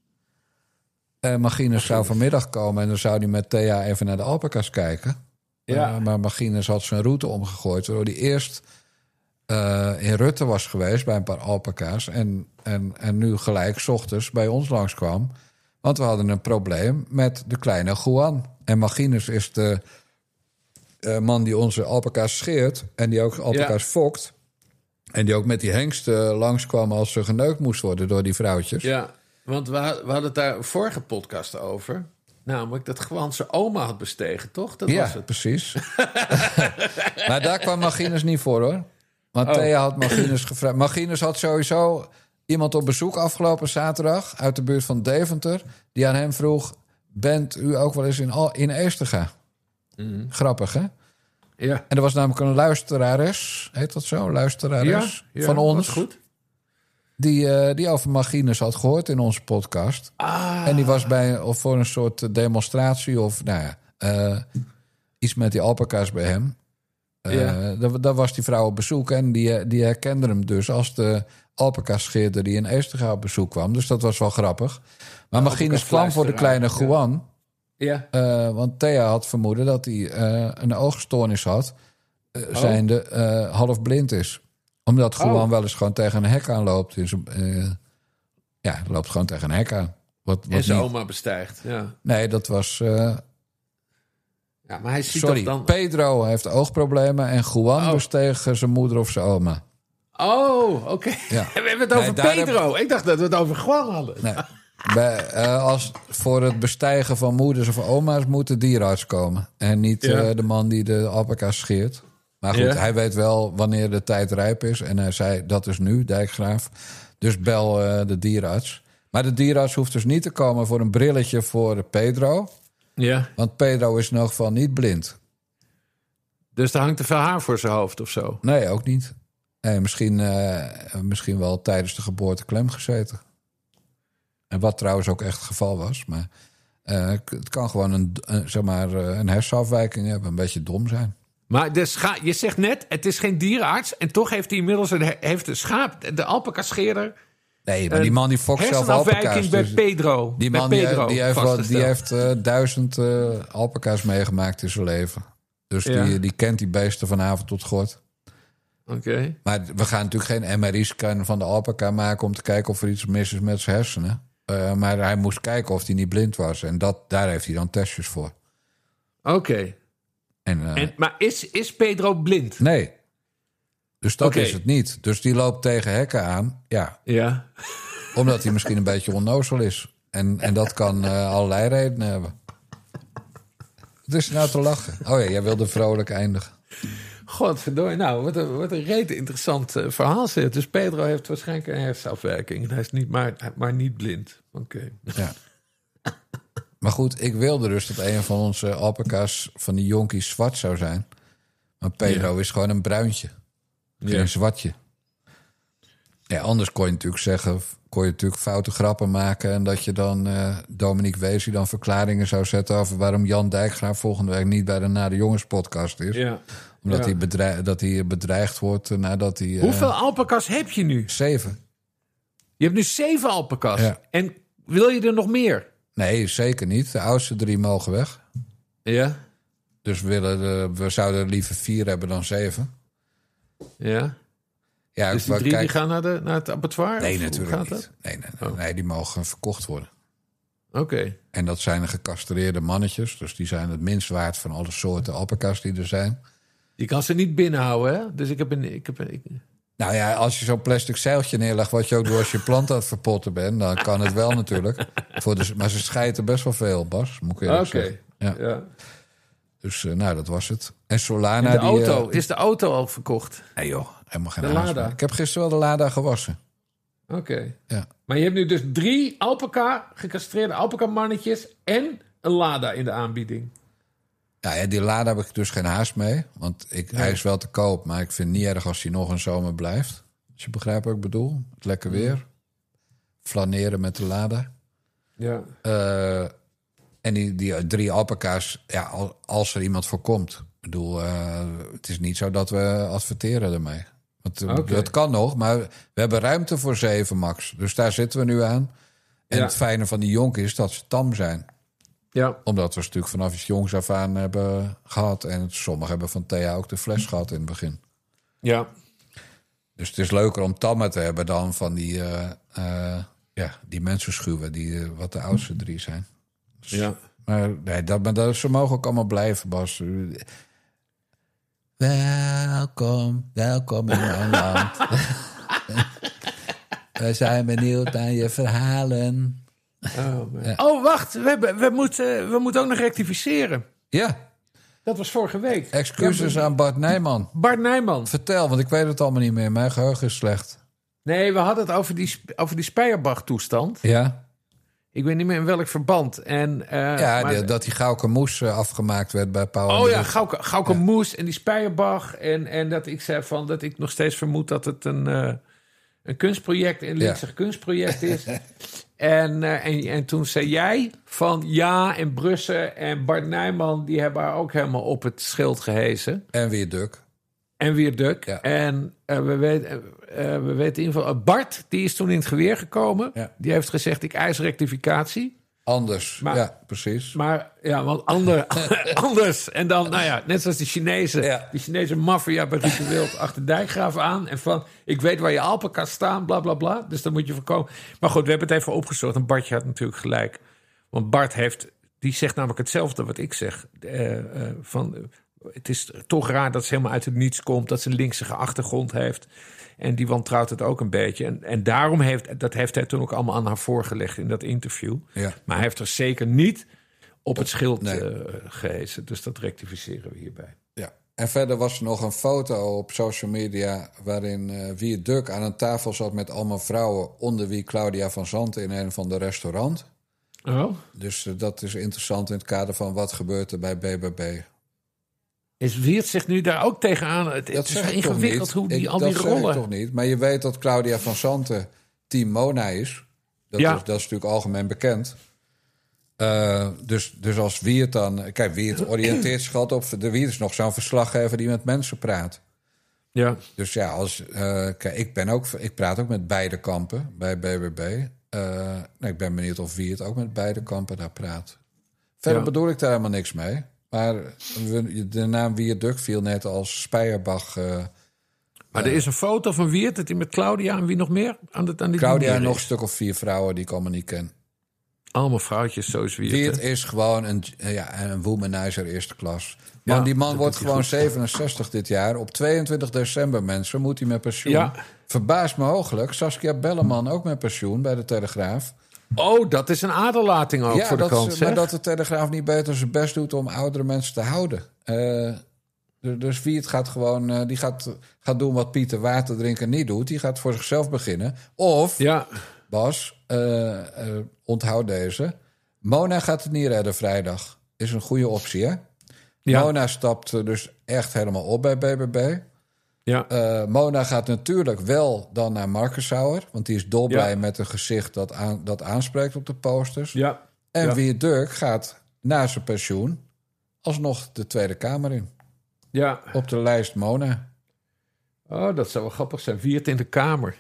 Uh, Magines zou vanmiddag komen en dan zou hij met Thea even naar de alpaca's kijken. Ja. Uh, maar Magines had zijn route omgegooid, waardoor hij eerst uh, in Rutte was geweest bij een paar alpaca's en, en, en nu gelijk 's ochtends bij ons langskwam. Want we hadden een probleem met de kleine Juan. En Magines is de uh, man die onze alpaca's scheert en die ook alpaca's Ja. fokt. En die ook met die hengsten langskwam als ze geneukt moest worden door die vrouwtjes. Ja, want we, had- we hadden het daar vorige podcast over. Namelijk dat Juan zijn oma had bestegen, toch? Dat Ja, was het. precies. Maar daar kwam Magines niet voor, hoor. Want Oh. Thea had Magines gevraagd. Magines had sowieso iemand op bezoek afgelopen zaterdag... uit de buurt van Deventer, die aan hem vroeg... bent u ook wel eens in, Al- in Eestega? Mhm. Grappig, hè? Ja. En er was namelijk een luisterares, heet dat zo? Luisterares Ja, ja, van ons. was goed. Die, uh, die over Magines had gehoord in onze podcast. Ah. En die was bij, of voor een soort demonstratie of nou ja, uh, iets met die alpaca's bij hem. Uh, Ja. daar, daar was die vrouw op bezoek en die, die herkende hem dus als de alpaca-scheerder die in Eestega op bezoek kwam. Dus dat was wel grappig. Maar De Magines kwam voor de kleine alpaca-fluisteraar, Juan. Ja. Uh, want Thea had vermoeden dat hij uh, een oogstoornis had. Uh, Oh. Zijnde uh, half blind is. Omdat Juan Oh. wel eens gewoon tegen een hek aanloopt. In zijn, uh, ja, hij loopt gewoon tegen een hek aan. Wat, En wat zijn niet, oma bestijgt. Ja. nee, dat was... Uh, Ja, maar hij ziet sorry, toch dan... Pedro heeft oogproblemen en Juan Oh. besteeg zijn moeder of zijn oma. Oh, oké. Ja. We hebben het Nee, over daar Pedro. Ik dacht dat we het over Juan hadden. Nee. Bij, uh, als voor het bestijgen van moeders of oma's moet de dierenarts komen. En niet Ja. uh, de man die de alpaca's scheert. Maar goed, Ja. hij weet wel wanneer de tijd rijp is. En hij zei, dat is nu, Dijkgraaf. Dus bel uh, de dierenarts. Maar de dierenarts hoeft dus niet te komen voor een brilletje voor Pedro. Ja. Want Pedro is in elk geval niet blind. Dus er hangt te veel haar voor zijn hoofd of zo? Nee, ook niet. Nee, misschien, uh, misschien wel tijdens de geboorte klem gezeten. En wat trouwens ook echt het geval was. Maar uh, het kan gewoon een, een, zeg maar, een hersenafwijking hebben. Een beetje dom zijn. Maar de scha- je zegt net, het is geen dierenarts. En toch heeft hij inmiddels een, heeft de schaap, de alpaca-scheerder... Nee, maar die man die fokt zelf alpaca's. bij Dus Pedro. Die man bij Pedro die, die heeft, wel, die heeft uh, duizend uh, alpaca's meegemaakt in zijn leven. Dus ja. die, die kent die beesten van avond tot gort. Oké. Okay. Maar we gaan natuurlijk geen M R I-scan van de alpaca maken... om te kijken of er iets mis is met zijn hersenen. Uh, maar hij moest kijken of hij niet blind was. En dat, daar heeft hij dan testjes voor. Oké. Okay. En, uh, en, maar is, is Pedro blind? Nee. Dus dat okay. is het niet. Dus die loopt tegen hekken aan. Ja. Ja. Omdat hij misschien een beetje onnozel is. En, en dat kan uh, allerlei redenen hebben. Het is nou te lachen. Oh ja, jij wilde vrolijk eindigen. Godverdorie, nou, wat een, wat een rete interessant uh, verhaal zit. Dus Pedro heeft waarschijnlijk een hersenafwijking. Hij is niet, maar, maar niet blind. Oké. Okay. Ja. Maar goed, ik wilde dus dat een van onze alpaca's van die jonkies zwart zou zijn. Maar Pedro ja. is gewoon een bruintje. Geen ja. zwartje. Ja, anders kon je natuurlijk zeggen... kon je natuurlijk foute grappen maken... en dat je dan uh, Dominique Weesie dan verklaringen zou zetten... over waarom Jan Dijkgraaf volgende week niet bij de Na de Jongens podcast is. Ja. Omdat ja. hij, bedreig, dat hij bedreigd wordt nadat hij... Uh, Hoeveel alpaca's heb je nu? Zeven. Je hebt nu zeven alpaca's. Ja. En wil je er nog meer? Nee, zeker niet. De oudste drie mogen weg. Ja. Dus we, willen de, we zouden er liever vier hebben dan zeven. Ja. Ja, dus die drie kijk... die gaan naar, de, naar het abattoir? Nee, natuurlijk niet. Dat? Nee, nee, nee, oh. nee, die mogen verkocht worden. Oké. Okay. En dat zijn de gecastreerde mannetjes. Dus die zijn het minst waard van alle soorten alpaca's die er zijn. Je kan ze niet binnenhouden, hè? Dus ik heb een... Ik heb een ik... Nou ja, als je zo'n plastic zeiltje neerlegt... wat je ook doet als je plant aan het verpotten bent... dan kan het wel natuurlijk. Voor de, maar ze schijten best wel veel, Bas. Moet ik eerlijk okay. zeggen. Ja. Ja. Dus uh, nou, dat was het. En Solana... En de die, auto, uh, is de auto al verkocht? Nee joh, helemaal geen de haast. Lada? Ik heb gisteren wel de Lada gewassen. Oké. Okay. Ja. Maar je hebt nu dus drie alpaca, gecastreerde alpaca-mannetjes... en een Lada in de aanbieding. Ja, ja, die Lada heb ik dus geen haast mee. Want ik, ja. hij is wel te koop, maar ik vind het niet erg als hij nog een zomer blijft. Als je begrijpt wat ik bedoel. Het lekker weer. Flaneren met de Lada. Ja. Uh, en die, die drie alpaca's, ja, als er iemand voor komt. Ik bedoel, uh, het is niet zo dat we adverteren ermee. Want, okay. Dat kan nog, maar we hebben ruimte voor zeven max. Dus daar zitten we nu aan. En ja. het fijne van die jonk is dat ze tam zijn. Ja. Omdat we ze natuurlijk vanaf iets jongs af aan hebben gehad. En sommigen hebben van Thea ook de fles gehad in het begin. Ja. Dus het is leuker om tammen te hebben dan van die, uh, uh, ja, die mensenschuwen... die uh, wat de oudste drie zijn. Dus, ja. Maar, nee, dat, maar dat, ze mogen ook allemaal blijven, Bas. Welkom, welkom in mijn land. We zijn benieuwd naar je verhalen... Oh, ja. oh, wacht. We, hebben, we, moeten, we moeten ook nog rectificeren. Ja. Dat was vorige week. Excuses ja, aan Bart Nijman. Bart Nijman. Vertel, want ik weet het allemaal niet meer. Mijn geheugen is slecht. Nee, we hadden het over die, over die Speyerbach-toestand. Ja. Ik weet niet meer in welk verband. En, uh, ja, maar, die, dat die Gauke Moes afgemaakt werd bij Paul. Oh ja, Gauke, Gauke ja. Moes en die Speyerbach. En, en dat ik zei van dat ik nog steeds vermoed dat het een, uh, een kunstproject, een linkse ja. kunstproject is. En, uh, en, en toen zei jij van ja, en Brussen en Bart Nijman... die hebben haar ook helemaal op het schild gehezen. En weer Duk. En weer Duk. Ja. En uh, we, weten, uh, we weten in ieder geval... Uh, Bart, die is toen in het geweer gekomen. Ja. Die heeft gezegd, ik eis rectificatie. Anders, maar, ja, precies. Maar ja, want ander, anders. En dan, nou ja, net zoals de Chinezen. Ja. Die Chinese maffia bij Ruud de Wild achter Dijkgraaf aan. En van, ik weet waar je alpaca's staan, bla bla bla. Dus dan moet je voorkomen. Maar goed, we hebben het even opgezocht. En Bartje had natuurlijk gelijk. Want Bart heeft, die zegt namelijk hetzelfde wat ik zeg. Uh, uh, van, uh, het is toch raar dat ze helemaal uit het niets komt. Dat ze een linkse achtergrond heeft. En die wantrouwt het ook een beetje. En, en daarom heeft, dat heeft hij toen ook allemaal aan haar voorgelegd in dat interview. Ja. Maar hij heeft er zeker niet op het schild nee. uh, gehezen. Dus dat rectificeren we hierbij. Ja. En verder was er nog een foto op social media... waarin uh, Wie Duk aan een tafel zat met allemaal vrouwen... onder wie Claudia van Zanten in een van de restaurant. Oh. Dus uh, dat is interessant in het kader van wat gebeurt er bij B B B. Is Wiert zich nu daar ook tegenaan? Het, het is ingewikkeld hoe die, ik, al die dat rollen... Dat zeg ik toch niet. Maar je weet dat Claudia van Santen team Mona is. Dat, ja. is. dat is natuurlijk algemeen bekend. Uh, dus, dus als Wiert dan... Kijk, Wiert oriënteert zich altijd op... De Wiert is nog zo'n verslaggever die met mensen praat. Ja. Dus ja, als, uh, kijk, ik, ben ook, ik praat ook met beide kampen bij B B B. Uh, nou, ik ben benieuwd of Wiert ook met beide kampen daar praat. Verder ja. bedoel ik daar helemaal niks mee. Maar de naam Wierduk viel net als Speyerbach... Uh, maar er is een foto van Wiert, dat hij met Claudia en wie nog meer aan, de, aan die Claudia en nog een stuk of vier vrouwen die ik allemaal niet ken. Allemaal vrouwtjes, zo is Wiert. Wiert is gewoon een, ja, een womanizer eerste klas. Man, ja, die man wordt gewoon goed. zevenenzestig dit jaar. Op tweeëntwintig december, mensen, moet hij met pensioen. Ja. Verbaast me hooglijk. Saskia Belleman ook met pensioen bij de Telegraaf. Oh, dat is een aderlating ook ja, voor de kans. Maar dat de Telegraaf niet beter zijn best doet om oudere mensen te houden. Uh, dus Wiert gaat gewoon... Uh, die gaat, gaat doen wat Pieter Waterdrinker niet doet. Die gaat voor zichzelf beginnen. Of, ja. Bas, uh, uh, onthoud deze. Mona gaat het niet redden vrijdag. Is een goede optie, hè? Ja. Mona stapt dus echt helemaal op bij B B B. Ja. Uh, Mona gaat natuurlijk wel dan naar Markensauer. Want die is dolblij ja. met een gezicht dat, aan, dat aanspreekt op de posters. Ja. En ja. Wierduk gaat na zijn pensioen alsnog de Tweede Kamer in. Ja. Op de lijst Mona. Oh, dat zou wel grappig zijn. Wiert in de Kamer.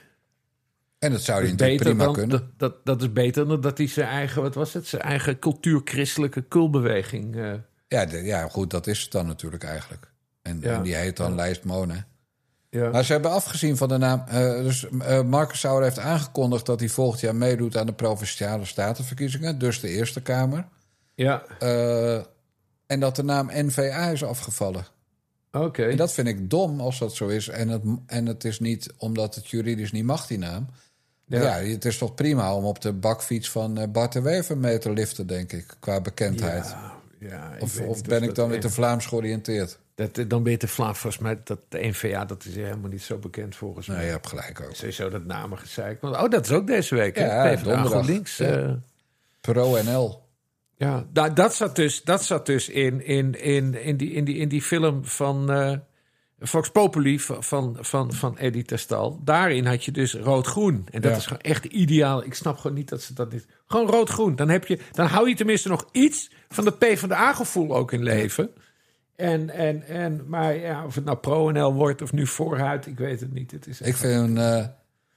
En dat zou hij natuurlijk prima dan, kunnen. Dat, dat, dat is beter dan dat hij zijn eigen, wat was het? Zijn eigen cultuurchristelijke kultbeweging... Uh... Ja, de, ja, goed, dat is het dan natuurlijk eigenlijk. En, ja. en die heet dan ja. lijst Mona. Ja. Maar ze hebben afgezien van de naam... Uh, dus uh, Markensauer heeft aangekondigd dat hij volgend jaar meedoet aan de Provinciale Statenverkiezingen. Dus de Eerste Kamer. Ja. Uh, en dat de naam N V A is afgevallen. Oké. Okay. En dat vind ik dom als dat zo is. En het, en het is niet omdat het juridisch niet mag, die naam. Ja. ja, het is toch prima om op de bakfiets van Bart de Wever mee te liften, denk ik, qua bekendheid. Ja, ja, of of ben ik dan weer te Vlaams georiënteerd? Dat, dan ben je te Vlaams. Volgens mij, dat de N V A, dat is helemaal niet zo bekend volgens mij. Nee, je hebt gelijk ook. Sowieso dat namengezeik. Oh, dat is ook deze week, hè? Ja, donderdag. GroenLinks. Ja. Uh, Pro N L. Ja, dat, dat zat dus, dat zat dus in, in, in, in, die, in, die, in die film van uh, Vox Populi van, van, van Eddie Testal. Daarin had je dus rood-groen. En dat ja. is gewoon echt ideaal. Ik snap gewoon niet dat ze dat niet... Gewoon rood-groen. Dan, heb je, dan hou je tenminste nog iets van het PvdA-gevoel ook in leven. En, en, en, maar ja, of het nou Pro-N L wordt of nu Vooruit, ik weet het niet. Het is ik vind uh,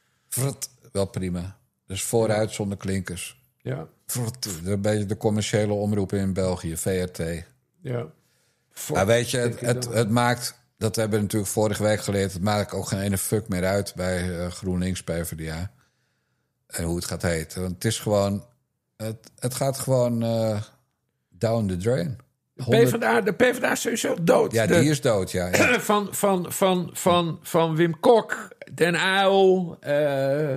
Vrt wel prima. Dus Vooruit zonder klinkers. Ja. Een beetje de commerciële omroepen in België, V R T. Ja. Maar weet je, het, het, het maakt, dat hebben we natuurlijk vorige week geleerd, het maakt ook geen ene fuck meer uit bij uh, GroenLinks, PvdA. En hoe het gaat heten. Want het is gewoon, het, het gaat gewoon uh, down the drain. honderd... PvdA, de PvdA is sowieso dood. Ja, de, die is dood, ja. ja. Van, van, van, van, van Wim Kok, Den Uyl... Uh,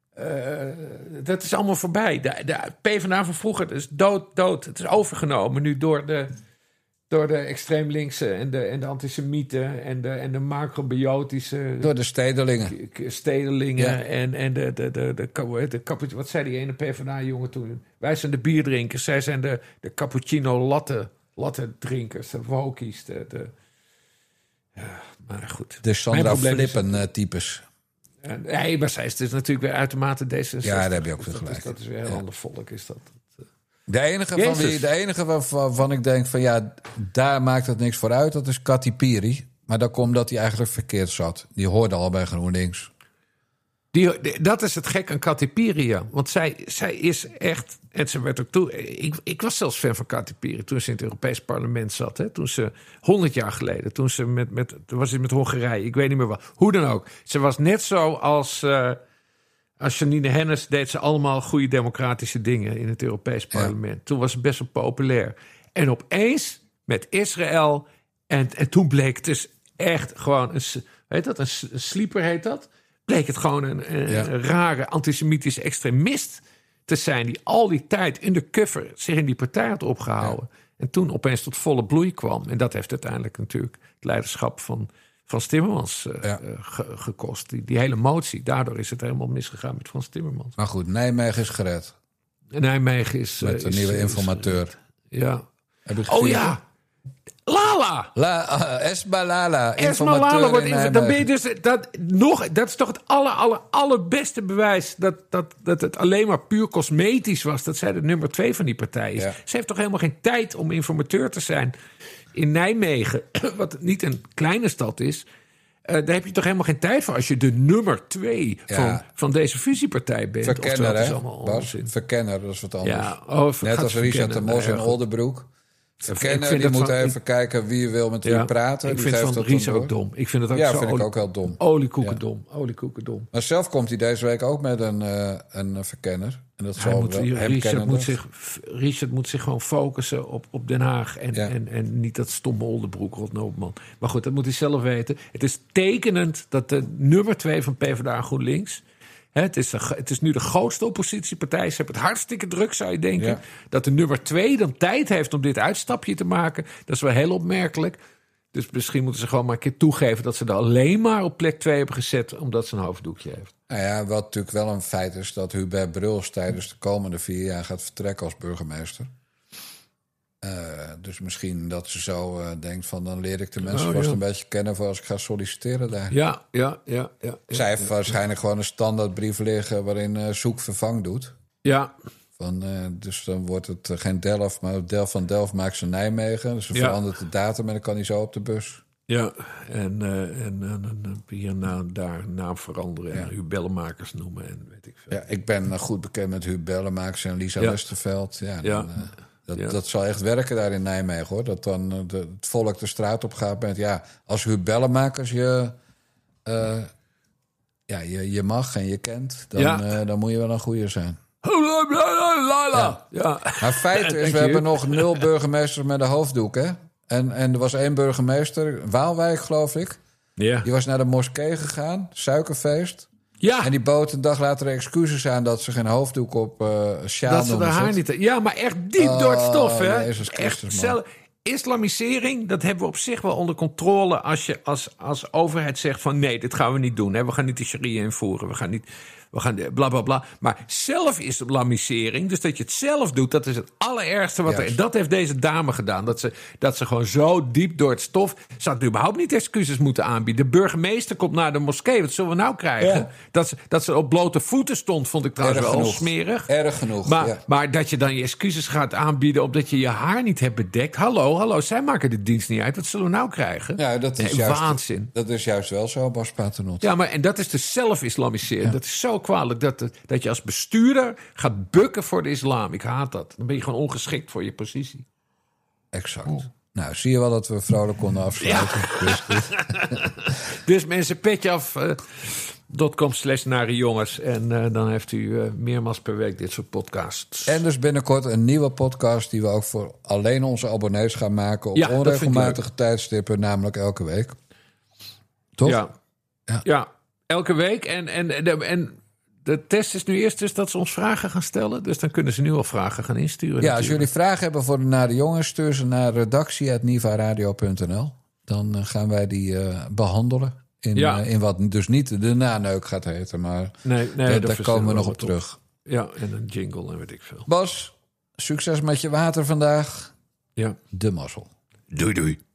Uh, dat is allemaal voorbij. De, de PvdA van vroeger is dood, dood. Het is overgenomen nu door de, door de extreem linkse en de, en de antisemieten en de, en de macrobiotische... Door de stedelingen. Stedelingen ja. en, en de, de, de, de, de, de... Wat zei die ene PvdA-jongen toen? Wij zijn de bierdrinkers. Zij zijn de, de cappuccino latte, latte drinkers. De wokies. De, de, ja, maar goed. De Sandra Flippen-types. En, nee, maar zij is dus natuurlijk weer uitermate D zesenzestig. Ja, daar heb je ook weer dat gelijk. Is, dat is weer een heel ja. ander volk, is dat. De enige, van wie, de enige waarvan, waarvan ik denk van ja, daar maakt het niks voor uit, dat is Kati Piri. Maar dat komt dat hij eigenlijk verkeerd zat. Die hoorde al bij GroenLinks. Die, die, dat is het gek aan Kati Piri, ja. Want zij, zij is echt... En ze werd ook toe, ik, ik was zelfs fan van Kati Piri toen ze in het Europees Parlement zat. Hè, toen ze honderd jaar geleden, toen ze met, met, toen was ze met Hongarije, ik weet niet meer wat. Hoe dan ook. Ze was net zo als, uh, als Janine Hennis, deed ze allemaal goede democratische dingen in het Europees Parlement. Ja. Toen was ze best wel populair. En opeens met Israël, en, en toen bleek het dus echt gewoon, een, weet dat, een, een sleeper heet dat, bleek het gewoon een, een, ja. een rare antisemitische extremist te zijn die al die tijd in de cover zich in die partij had opgehouden. Ja. En toen opeens tot volle bloei kwam. En dat heeft uiteindelijk natuurlijk het leiderschap van, van Timmermans uh, ja. uh, ge, gekost. Die, die hele motie, daardoor is het helemaal misgegaan met Frans Timmermans. Maar goed, Nijmegen is gered. Nijmegen is... Met uh, een is, nieuwe is, informateur. Ja. Heb je oh ja! Lala! La, uh, Esma Lala, Esma Lala informateur wordt in inv- dan ben je Nijmegen. dus dat nog. Dat is toch het aller, aller, allerbeste bewijs dat, dat, dat het alleen maar puur cosmetisch was. Dat zij de nummer twee van die partij is. Ja. Ze heeft toch helemaal geen tijd om informateur te zijn in Nijmegen, wat niet een kleine stad is. Uh, daar heb je toch helemaal geen tijd voor als je de nummer twee Ja. van, van deze fusiepartij bent. Verkenner, Oftewel, het is hè, allemaal Bas? onzin. Verkenner, dat is wat anders. Ja, oh, Net gaat als Richard de verkennen. Mos Nee, in goed. Oldenbroek. Ik Verkenner, vind die dat moet van- even ik- kijken wie wil met wie Ja, praten. ik Die vind geeft van dat Ries dan ook door. dom. Ik vind het ook Ja, zo vind ik olie- ook heel dom. Oliekoekendom. Oliekoekendom. Maar zelf komt hij deze week ook met een, uh, een verkenner. En dat Hij zal moet, wel hem Richard, kennen. moet zich, Richard moet zich gewoon focussen op, op Den Haag. En, Ja. en, en niet dat stomme Oldenbroek, Rotnoopman. Maar goed, dat moet hij zelf weten. Het is tekenend dat de nummer twee van PvdA en GroenLinks... Hè, het, is de, het is nu de grootste oppositiepartij. Ze hebben het hartstikke druk, zou je denken. Ja. Dat de nummer twee dan tijd heeft om dit uitstapje te maken. Dat is wel heel opmerkelijk. Dus misschien moeten ze gewoon maar een keer toegeven... dat ze er alleen maar op plek twee hebben gezet... omdat ze een hoofddoekje heeft. Nou ja, wat natuurlijk wel een feit is... dat Hubert Bruls tijdens de komende vier jaar gaat vertrekken als burgemeester. Uh, dus misschien dat ze zo uh, denkt van... dan leer ik de mensen Oh, vast ja. een beetje kennen... voor als ik ga solliciteren daar. Ja, ja, ja. ja, ja. Zij heeft waarschijnlijk gewoon een standaardbrief liggen... waarin uh, zoek vervang doet. Ja, Van, uh, dus dan wordt het uh, geen Delft, maar Delft van Delft maakt ze Nijmegen. Dus ze Ja. verandert de datum en dan kan hij zo op de bus. ja. En, uh, en, en, en hier na, daar naam veranderen en Ja. uw bellenmakers noemen en weet ik veel. Ja, ik ben uh, goed bekend met Huub Bellemakers en Lisa Ja. Westerveld. Ja, Ja. dan, uh, dat, Ja. dat zal echt werken daar in Nijmegen, hoor. Dat dan uh, de, het volk de straat op gaat met... ja, als Huub Bellemakers je, uh, ja, je, je mag en je kent... dan, Ja. uh, dan moet je wel een goeie zijn. Ja. Ja. Maar feit is, Dank we je. hebben nog nul burgemeesters met een hoofddoek, hè? En, en er was één burgemeester, Waalwijk, geloof ik. Ja. Die was naar de moskee gegaan, suikerfeest. Ja. En die bood een dag later excuses aan... dat ze geen hoofddoek op uh, sjaal Dat ze de noemen haar zet. niet... Ja, maar echt diep Oh, door het stof, hè? Jezus Echt Christus, man. zelf. Islamisering, dat hebben we op zich wel onder controle... als je als, als overheid zegt van... nee, dit gaan we niet doen. Hè? We gaan niet de sharia invoeren. We gaan niet... We gaan bla bla bla. Maar zelf-islamisering, dus dat je het zelf doet, dat is het allerergste wat er. Juist. En dat heeft deze dame gedaan. Dat ze, dat ze gewoon zo diep door het stof. Ze had überhaupt niet excuses moeten aanbieden. De burgemeester komt naar de moskee. Wat zullen we nou krijgen? Ja. Dat, ze, dat ze op blote voeten stond, vond ik trouwens Erg wel genoeg. smerig. Erg genoeg, Maar, ja. maar dat je dan je excuses gaat aanbieden omdat je je haar niet hebt bedekt. Hallo, hallo, zij maken de dienst niet uit. Wat zullen we nou krijgen? Ja, dat is Nee, juist, waanzin. Dat is juist wel zo, Bas Paternotte. Ja, maar en dat is dus zelf-islamiseren. Dat is zo kwalijk dat, dat je als bestuurder gaat bukken voor de islam. Ik haat dat. Dan ben je gewoon ongeschikt voor je positie. Exact. Nou, zie je wel dat we vrolijk konden afsluiten. Dus goed. Dus mensen, petje af. Uh, .com slash nare jongens. En uh, dan heeft u uh, meermaals per week dit soort podcasts. En dus binnenkort een nieuwe podcast... die we ook voor alleen onze abonnees gaan maken... op Ja, dat vind ik onregelmatige tijdstippen, namelijk elke week. Toch? Ja. Ja. Ja. elke week. En, en, en, en de test is nu eerst dus dat ze ons vragen gaan stellen. Dus dan kunnen ze nu al vragen gaan insturen. Ja, als natuurlijk. jullie vragen hebben voor de Nare Jongens... stuur ze naar redactie at niva radio punt n l. Dan uh, gaan wij die uh, behandelen. In, Ja. uh, in wat dus niet de naneuk gaat heten, maar Nee, nee, daar, dat daar komen we nog op op. terug. Ja, en een jingle en weet ik veel. Bas, succes met je water vandaag. Ja. De mazzel. Doei, doei.